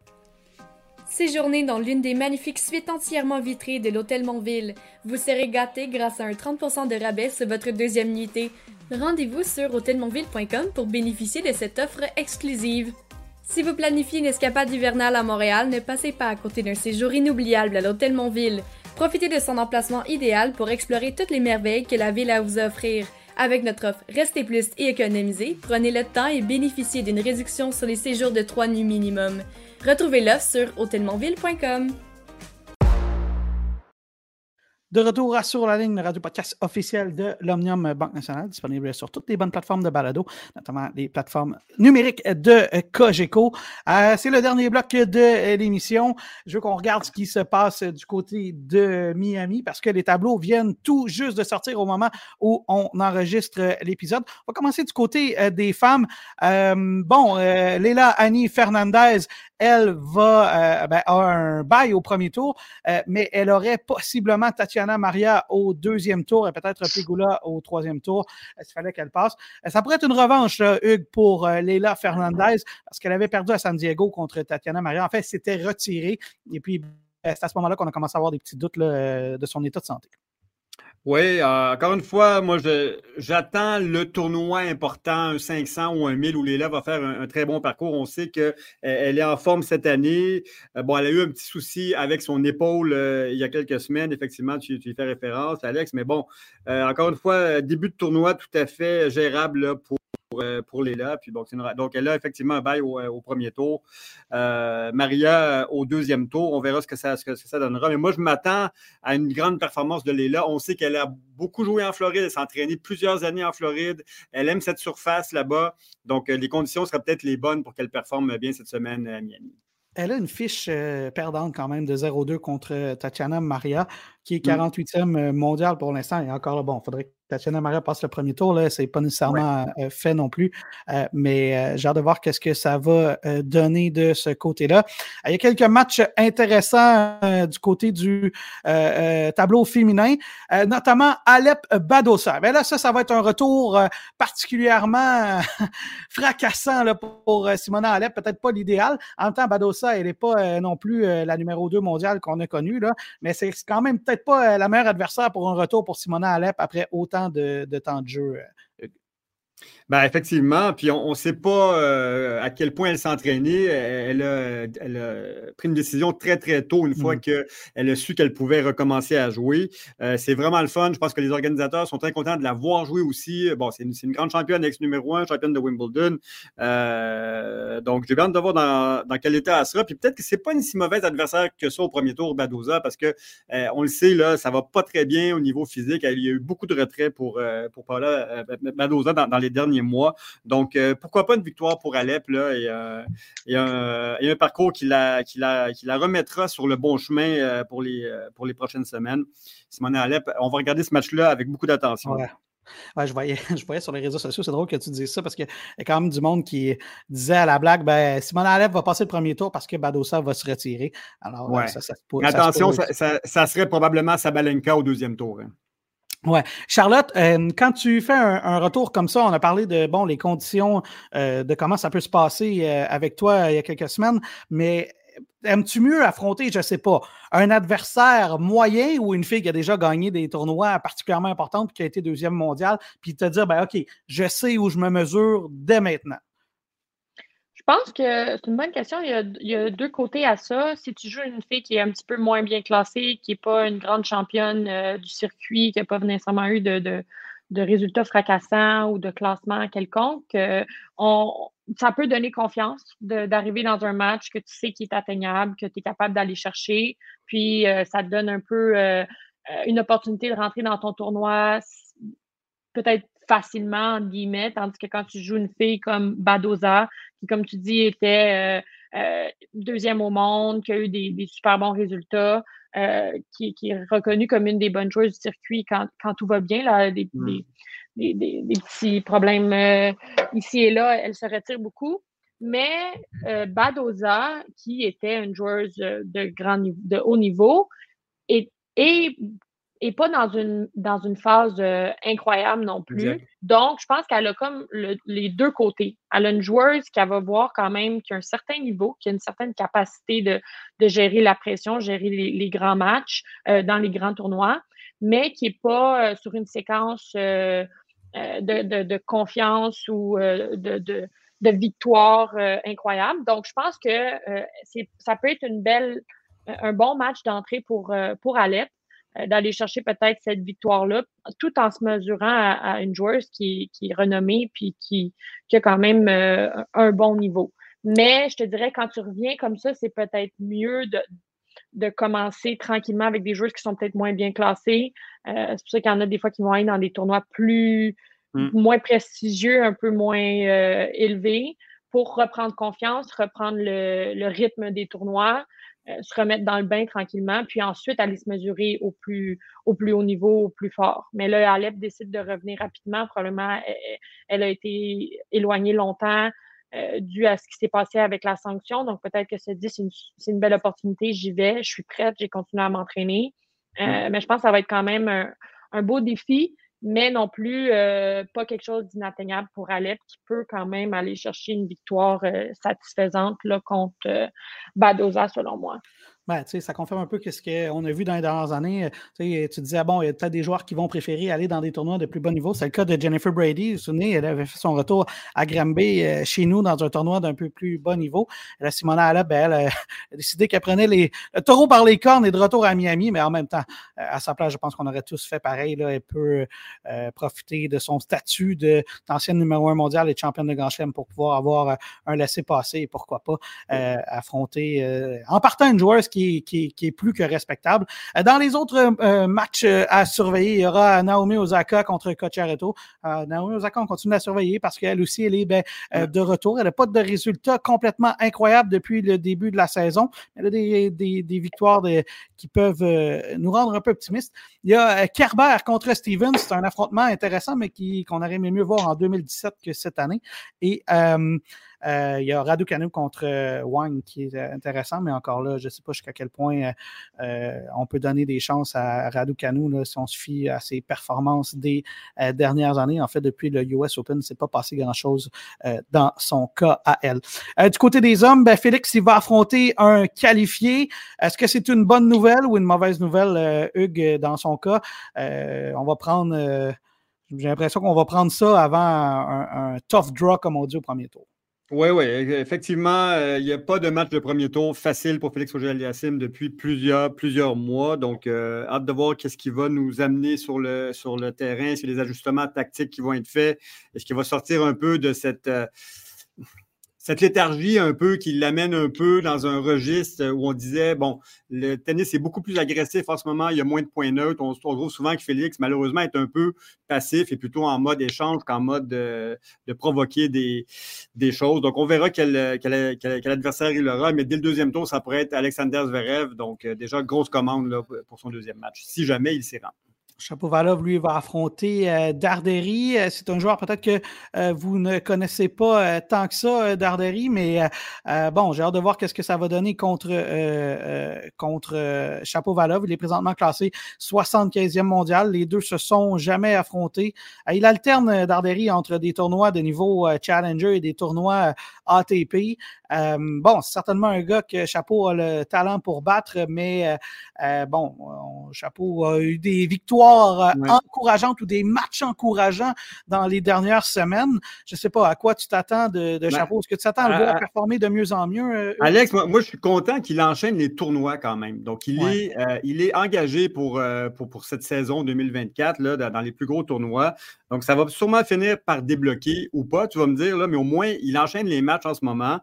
Séjournez dans l'une des magnifiques suites entièrement vitrées de l'Hôtel Montville. Vous serez gâtés grâce à un trente pour cent de rabais sur votre deuxième nuitée. Rendez-vous sur hôtel montville point com pour bénéficier de cette offre exclusive. Si vous planifiez une escapade hivernale à Montréal, ne passez pas à côté d'un séjour inoubliable à l'Hôtel Montville. Profitez de son emplacement idéal pour explorer toutes les merveilles que la ville a à vous offrir. Avec notre offre Restez plus et économisez, prenez le temps et bénéficiez d'une réduction sur les séjours de trois nuits minimum. Retrouvez l'offre sur hôtel montville point com. De retour à Sur la ligne, le radio-podcast officiel de l'Omnium Banque Nationale, disponible sur toutes les bonnes plateformes de balado, notamment les plateformes numériques de Cogeco. Euh, c'est le dernier bloc de l'émission. Je veux qu'on regarde ce qui se passe du côté de Miami parce que les tableaux viennent tout juste de sortir au moment où on enregistre l'épisode. On va commencer du côté euh, des femmes. Euh, bon, euh, Leila Annie Fernandez, elle va euh, ben, a un bail au premier tour, euh, mais elle aurait possiblement Tatiana Maria au deuxième tour et peut-être Pegula au troisième tour. Il fallait qu'elle passe. Ça pourrait être une revanche, là, Hugues, pour euh, Leila Fernandez parce qu'elle avait perdu à San Diego contre Tatiana Maria. En fait, elle s'était retirée et puis c'est à ce moment-là qu'on a commencé à avoir des petits doutes là, de son état de santé. Oui, euh, encore une fois, moi, je, j'attends le tournoi important, un cinq cents ou un mille, où Leila va faire un, un très bon parcours. On sait qu'elle elle est en forme cette année. Euh, bon, elle a eu un petit souci avec son épaule euh, il y a quelques semaines. Effectivement, tu, tu y fais référence, Alex. Mais bon, euh, encore une fois, début de tournoi tout à fait gérable là, pour Pour, pour Leila. Puis bon, c'est une... Donc, elle a effectivement un bail au, au premier tour. Euh, Maria au deuxième tour. On verra ce que, ça, ce que ça donnera. Mais moi, je m'attends à une grande performance de Leila. On sait qu'elle a beaucoup joué en Floride. Elle s'est entraînée plusieurs années en Floride. Elle aime cette surface là-bas. Donc, les conditions seraient peut-être les bonnes pour qu'elle performe bien cette semaine à Miami. Elle a une fiche euh, perdante quand même de zéro deux contre Tatiana Maria, qui est quarante-huitième mondiale pour l'instant. Et encore là, bon, il faudrait que Tatiana Maria passe le premier tour. Là, c'est pas nécessairement ouais. euh, fait non plus. Euh, mais euh, j'ai hâte de voir qu'est-ce que ça va euh, donner de ce côté-là. Euh, il y a quelques matchs intéressants euh, du côté du euh, euh, tableau féminin, euh, notamment Alep Badosa. Ben là, ça, ça va être un retour euh, particulièrement fracassant là, pour, pour Simona Alep. Peut-être pas l'idéal. En même temps, Badosa, elle n'est pas euh, non plus euh, la numéro deux mondiale qu'on a connue, là, mais c'est quand même peut-être pas euh, la meilleure adversaire pour un retour pour Simona Alep après autant de, de temps de jeu. Euh, Ben effectivement, puis on ne sait pas euh, à quel point elle s'est entraînée. Elle a, elle a pris une décision très, très tôt, une fois mmh. qu'elle a su qu'elle pouvait recommencer à jouer. Euh, c'est vraiment le fun. Je pense que les organisateurs sont très contents de la voir jouer aussi. Bon, c'est une, c'est une grande championne, ex-numéro un, championne de Wimbledon. Euh, donc, j'ai hâte de voir dans, dans quel état elle sera. Puis peut-être que c'est pas une si mauvaise adversaire que ça au premier tour, Badosa, parce que euh, on le sait, là, ça va pas très bien au niveau physique. Il y a eu beaucoup de retraits pour, euh, pour Paula euh, Badosa dans, dans les derniers mois. Donc, euh, pourquoi pas une victoire pour Alep là, et, euh, et, un, et un parcours qui la, qui, la, qui la remettra sur le bon chemin euh, pour, les, euh, pour les prochaines semaines. Simona Alep, on va regarder ce match-là avec beaucoup d'attention. Ouais. Ouais, je voyais, je voyais sur les réseaux sociaux, c'est drôle que tu dises ça parce qu'il y a quand même du monde qui disait à la blague, ben, Simona Halep va passer le premier tour parce que Badosa va se retirer. Alors, ouais. ça, ça, ça, Mais ça attention, se ça, ça, ça serait probablement Sabalenka au deuxième tour. Hein. Ouais. Charlotte, euh, quand tu fais un, un retour comme ça, on a parlé de bon les conditions euh, de comment ça peut se passer euh, avec toi euh, il y a quelques semaines, mais aimes-tu mieux affronter, je ne sais pas, un adversaire moyen ou une fille qui a déjà gagné des tournois particulièrement importants et qui a été deuxième mondiale, puis te dire, ben OK, je sais où je me mesure dès maintenant? Je pense que c'est une bonne question. Il y a, il y a deux côtés à ça. Si tu joues une fille qui est un petit peu moins bien classée, qui n'est pas une grande championne euh, du circuit, qui n'a pas nécessairement eu de, de, de résultats fracassants ou de classement quelconque, euh, on, ça peut donner confiance de, d'arriver dans un match que tu sais qui est atteignable, que tu es capable d'aller chercher. Puis, euh, ça te donne un peu euh, une opportunité de rentrer dans ton tournoi peut-être facilement, entre guillemets, tandis que quand tu joues une fille comme Badosa, qui, comme tu dis, était euh, euh, deuxième au monde, qui a eu des, des super bons résultats, euh, qui, qui est reconnue comme une des bonnes joueuses du circuit quand, quand tout va bien, là, des, mm. des, des, des, des petits problèmes euh, ici et là, elle se retire beaucoup. Mais euh, Badosa, qui était une joueuse de, grand niveau, de haut niveau, et, et et pas dans une dans une phase euh, incroyable non plus. Exact. Donc, je pense qu'elle a comme le, les deux côtés. Elle a une joueuse qu'elle va voir quand même qui a un certain niveau, qui a une certaine capacité de, de gérer la pression, gérer les, les grands matchs euh, dans les grands tournois, mais qui n'est pas euh, sur une séquence euh, euh, de, de, de confiance ou euh, de, de, de victoire euh, incroyable. Donc, je pense que euh, c'est, ça peut être une belle, un bon match d'entrée pour, euh, pour Halep, d'aller chercher peut-être cette victoire-là, tout en se mesurant à, à une joueuse qui, qui est renommée puis qui, qui a quand même euh, un bon niveau. Mais je te dirais, quand tu reviens comme ça, c'est peut-être mieux de, de commencer tranquillement avec des joueuses qui sont peut-être moins bien classées. Euh, c'est pour ça qu'il y en a des fois qui vont aller dans des tournois plus mm. moins prestigieux, un peu moins euh, élevés, pour reprendre confiance, reprendre le, le rythme des tournois, Euh, se remettre dans le bain tranquillement, puis ensuite aller se mesurer au plus, au plus haut niveau, au plus fort. Mais là, Halep décide de revenir rapidement. Probablement, elle, elle a été éloignée longtemps euh, dû à ce qui s'est passé avec la sanction. Donc, peut-être que se dit, c'est une, c'est une belle opportunité, j'y vais, je suis prête, j'ai continué à m'entraîner. Euh, mmh. Mais je pense que ça va être quand même un, un beau défi, mais non plus euh, pas quelque chose d'inatteignable pour Halep, qui peut quand même aller chercher une victoire euh, satisfaisante là, contre euh, Badosa, selon moi. Ben, ça confirme un peu ce qu'on a vu dans les dernières années. T'sais, tu disais, bon, il y a peut-être des joueurs qui vont préférer aller dans des tournois de plus bas niveau. C'est le cas de Jennifer Brady. Vous vous souvenez, elle avait fait son retour à Granby euh, chez nous dans un tournoi d'un peu plus bas niveau. Et la Simona Halep, ben, elle a décidé qu'elle prenait les, le taureau par les cornes et de retour à Miami, mais en même temps, euh, à sa place, je pense qu'on aurait tous fait pareil. Là. Elle peut euh, profiter de son statut de, d'ancienne numéro un mondiale et de championne de Grand Chelem pour pouvoir avoir un laissez-passer et pourquoi pas euh, affronter, euh, en partant une joueuse qui Qui, qui, qui est plus que respectable. Dans les autres euh, matchs à surveiller, il y aura Naomi Osaka contre Cocciaretto. Euh, Naomi Osaka, on continue à surveiller parce qu'elle aussi, elle est ben, euh, de retour. Elle n'a pas de résultats complètement incroyables depuis le début de la saison. Elle a des, des, des victoires de, qui peuvent euh, nous rendre un peu optimistes. Il y a euh, Kerber contre Stevens. C'est un affrontement intéressant, mais qui, qu'on aurait aimé mieux voir en deux mille dix-sept que cette année. Et euh, Euh, il y a Raducanu contre euh, Wang qui est euh, intéressant, mais encore là, je ne sais pas jusqu'à quel point euh, on peut donner des chances à Raducanu là, si on se fie à ses performances des euh, dernières années. En fait, depuis le U S Open, il ne s'est pas passé grand-chose euh, dans son cas à elle. Euh, du côté des hommes, ben, Félix, il va affronter un qualifié. Est-ce que c'est une bonne nouvelle ou une mauvaise nouvelle, euh, Hugues, dans son cas? Euh, on va prendre... Euh, j'ai l'impression qu'on va prendre ça avant un, un tough draw, comme on dit au premier tour. Oui, oui, effectivement, il euh, n'y a pas de match de premier tour facile pour Félix Auger-Aliassime depuis plusieurs, plusieurs mois. Donc, euh, hâte de voir qu'est-ce qui va nous amener sur le, sur le terrain, est-ce qu'il y a des ajustements tactiques qui vont être faits, est-ce qu'il va sortir un peu de cette... Euh, cette léthargie un peu qui l'amène un peu dans un registre où on disait, bon, le tennis est beaucoup plus agressif en ce moment, il y a moins de points neutres. On se trouve souvent que Félix, malheureusement, est un peu passif et plutôt en mode échange qu'en mode de, de provoquer des, des choses. Donc, on verra quel, quel, quel, quel adversaire il aura, mais dès le deuxième tour, ça pourrait être Alexander Zverev. Donc, déjà, grosse commande là, pour son deuxième match, si jamais il s'y rend. Shapovalov, lui, va affronter euh, Darderi. C'est un joueur peut-être que euh, vous ne connaissez pas euh, tant que ça, euh, Darderi, mais euh, bon, j'ai hâte de voir qu'est-ce que ça va donner contre, euh, euh, contre euh, Shapovalov. Il est présentement classé soixante-quinzième mondial. Les deux se sont jamais affrontés. Euh, il alterne, Darderi, entre des tournois de niveau euh, Challenger et des tournois euh, A T P. Euh, bon, c'est certainement un gars que Chapeau a le talent pour battre, mais euh, euh, bon, on, Chapeau a eu des victoires Ouais. encourageantes ou des matchs encourageants dans les dernières semaines. Je ne sais pas à quoi tu t'attends de, de Chapeau. Est-ce que tu t'attends à le voir performer de mieux en mieux? Euh, Alex, moi, moi, je suis content qu'il enchaîne les tournois quand même. Donc, il, ouais. est, euh, il est engagé pour, euh, pour, pour cette saison deux mille vingt-quatre là, dans, dans les plus gros tournois. Donc, ça va sûrement finir par débloquer ou pas, tu vas me dire, là, mais au moins, il enchaîne les matchs en ce moment.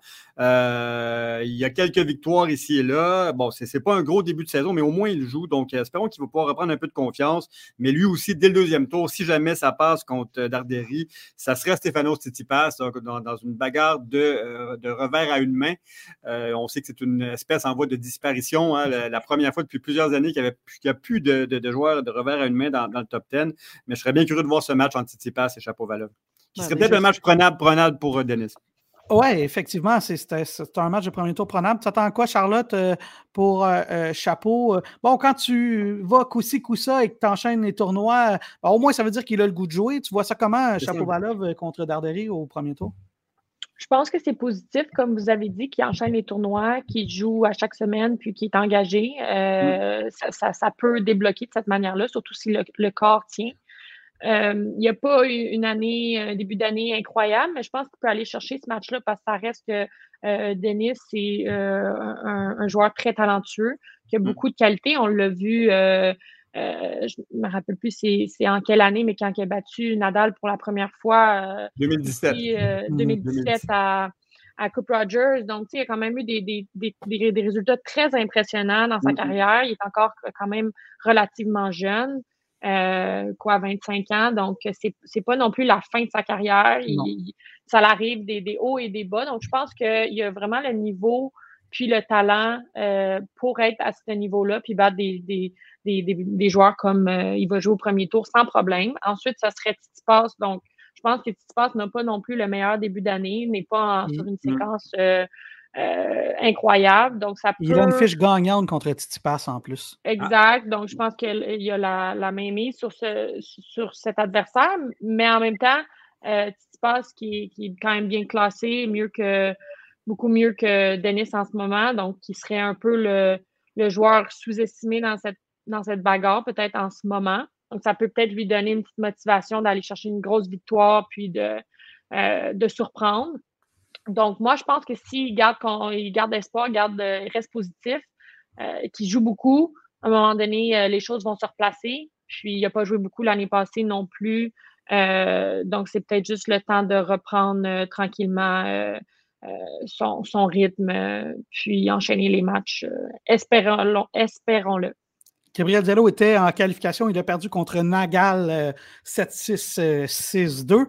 Euh, il y a quelques victoires ici et là. Bon, c'est, c'est pas un gros début de saison, mais au moins, il joue. Donc, espérons qu'il va pouvoir reprendre un peu de confiance. Mais lui aussi, dès le deuxième tour, si jamais ça passe contre Darderi, ça serait Stefanos Tsitsipas dans, dans une bagarre de, euh, de revers à une main. Euh, on sait que c'est une espèce en voie de disparition. Hein, la, la première fois depuis plusieurs années qu'il n'y a plus de, de, de joueurs de revers à une main dans, dans le top dix. Mais je serais bien curieux de voir ce match entre Tsitsipas et Shapovalov, qui serait ouais, peut-être un match prenable, prenable pour Denis. Oui, effectivement, c'est, c'est, c'est un match de premier tour prenable. Tu t'attends quoi, Charlotte, euh, pour euh, Chapeau? Bon, quand tu vas coup-ci, coup-ça et que tu enchaînes les tournois, ben, au moins, ça veut dire qu'il a le goût de jouer. Tu vois ça comment, Shapovalov contre Darderi au premier tour? Je pense que c'est positif, comme vous avez dit, qu'il enchaîne les tournois, qu'il joue à chaque semaine, puis qu'il est engagé. Euh, mm. ça, ça, ça peut débloquer de cette manière-là, surtout si le, le corps tient. Euh, il n'y a pas eu une année, un début d'année incroyable, mais je pense qu'il peut aller chercher ce match-là parce que ça reste que euh, Denis, c'est euh, un, un joueur très talentueux, qui a beaucoup de qualité. On l'a vu, euh, euh, je ne me rappelle plus c'est, c'est en quelle année, mais quand il a battu Nadal pour la première fois. Euh, deux mille dix-sept. Ici, euh, deux mille dix-sept à, à Coupe Rogers. Donc, il y a quand même eu des, des, des, des, des résultats très impressionnants dans sa mm-hmm. carrière. Il est encore quand même relativement jeune. Euh, quoi, vingt-cinq ans, donc c'est, c'est pas non plus la fin de sa carrière. Il, ça l'arrive des, des hauts et des bas. Donc, je pense qu'il y a vraiment le niveau puis le talent euh, pour être à ce niveau-là, puis battre des, des, des, des, des joueurs comme euh, il va jouer au premier tour sans problème. Ensuite, ça serait Tsitsipas. Donc, je pense que Tsitsipas n'a pas non plus le meilleur début d'année, n'est pas en, mmh. sur une séquence euh, Euh, incroyable. Donc, ça peut... Il a une fiche gagnante contre Tsitsipas en plus. Exact. Ah. Donc, je pense qu'il y a la, la main mise sur, ce, sur cet adversaire, mais en même temps, euh, Tsitsipas qui, qui est quand même bien classé, mieux que, beaucoup mieux que Denis en ce moment, donc qui serait un peu le, le joueur sous-estimé dans cette, dans cette bagarre, peut-être en ce moment. Donc, ça peut peut-être lui donner une petite motivation d'aller chercher une grosse victoire puis de, euh, de surprendre. Donc, moi, je pense que s'il garde, il garde espoir, garde, il reste positif, euh, qu'il joue beaucoup, à un moment donné, euh, les choses vont se replacer. Puis, il n'a pas joué beaucoup l'année passée non plus. Euh, donc, c'est peut-être juste le temps de reprendre euh, tranquillement euh, euh, son, son rythme, euh, puis enchaîner les matchs. Euh, espérons-le. espérons-le. Gabriel Zelo était en qualification. Il a perdu contre Nagal euh, sept six, six deux.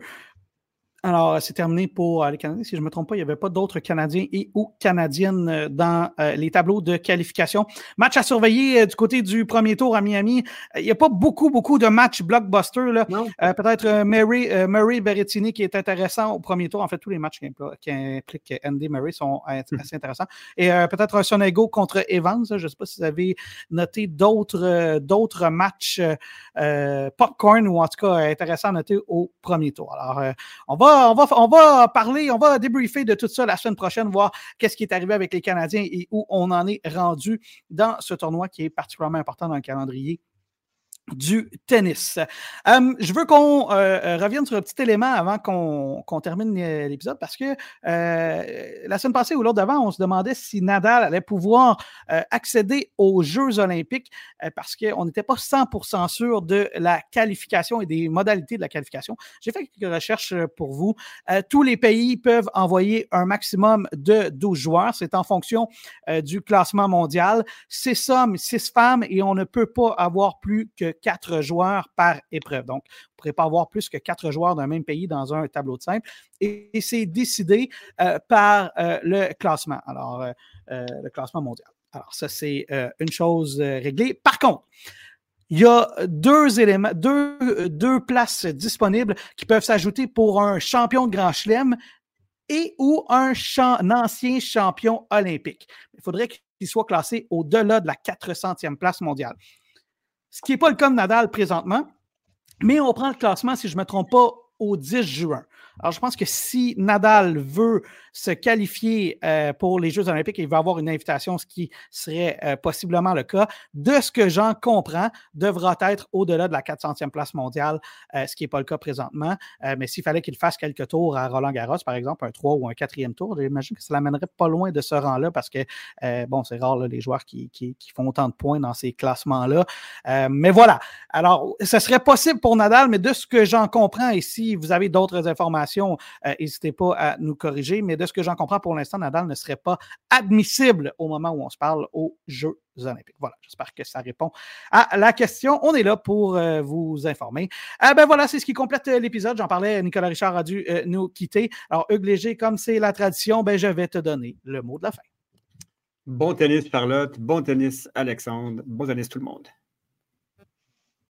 Alors, c'est terminé pour euh, les Canadiens. Si je ne me trompe pas, il n'y avait pas d'autres Canadiens et ou Canadiennes dans euh, les tableaux de qualification. Match à surveiller euh, du côté du premier tour à Miami. Il n'y a pas beaucoup, beaucoup de matchs blockbuster. Là. Euh, peut-être euh, Murray, euh, Murray Berrettini qui est intéressant au premier tour. En fait, tous les matchs qui, impl- qui impliquent Andy Murray sont assez intéressants. Et euh, peut-être un Sonego contre Evans. Je ne sais pas si vous avez noté d'autres, euh, d'autres matchs euh, popcorn ou en tout cas intéressants à noter au premier tour. Alors, euh, on va On va, on va parler, on va débriefer de tout ça la semaine prochaine, voir qu'est-ce qui est arrivé avec les Canadiens et où on en est rendu dans ce tournoi qui est particulièrement important dans le calendrier du tennis. Euh, je veux qu'on euh, revienne sur un petit élément avant qu'on, qu'on termine l'épisode parce que euh, la semaine passée ou l'autre d'avant, on se demandait si Nadal allait pouvoir euh, accéder aux Jeux olympiques euh, parce qu'on n'était pas cent pour cent sûr de la qualification et des modalités de la qualification. J'ai fait quelques recherches pour vous. Euh, tous les pays peuvent envoyer un maximum de douze joueurs. C'est en fonction euh, du classement mondial. Six hommes, six femmes et on ne peut pas avoir plus que quatre joueurs par épreuve. Donc, vous ne pourrez pas avoir plus que quatre joueurs d'un même pays dans un tableau de simple. Et, et c'est décidé euh, par euh, le classement. Alors, euh, euh, le classement mondial. Alors, ça, c'est euh, une chose euh, réglée. Par contre, il y a deux éléments, deux, deux places disponibles qui peuvent s'ajouter pour un champion de Grand Chelem et ou un, champ, un ancien champion olympique. Il faudrait qu'il soit classé au-delà de la quatre centième place mondiale. Ce qui n'est pas le cas de Nadal présentement, mais on prend le classement, si je ne me trompe pas, au dix juin. Alors, je pense que si Nadal veut se qualifier euh, pour les Jeux olympiques, il va avoir une invitation, ce qui serait euh, possiblement le cas. De ce que j'en comprends, devra être au-delà de la quatre centième place mondiale, euh, ce qui n'est pas le cas présentement. Euh, mais s'il fallait qu'il fasse quelques tours à Roland-Garros, par exemple, un trois ou un quatrième tour, j'imagine que ça l'amènerait pas loin de ce rang-là parce que, euh, bon, c'est rare, là, les joueurs qui, qui, qui font autant de points dans ces classements-là. Euh, mais voilà. Alors, ce serait possible pour Nadal, mais de ce que j'en comprends, et si vous avez d'autres informations, Euh, n'hésitez pas à nous corriger, mais de ce que j'en comprends, pour l'instant, Nadal ne serait pas admissible au moment où on se parle aux Jeux olympiques. Voilà, j'espère que ça répond à la question. On est là pour euh, vous informer. Euh, ben voilà, c'est ce qui complète euh, l'épisode. J'en parlais, Nicolas Richard a dû euh, nous quitter. Alors, Hugues Léger, comme c'est la tradition, ben, je vais te donner le mot de la fin. Bon tennis, Charlotte. Bon tennis, Alexandre. Bon tennis, tout le monde.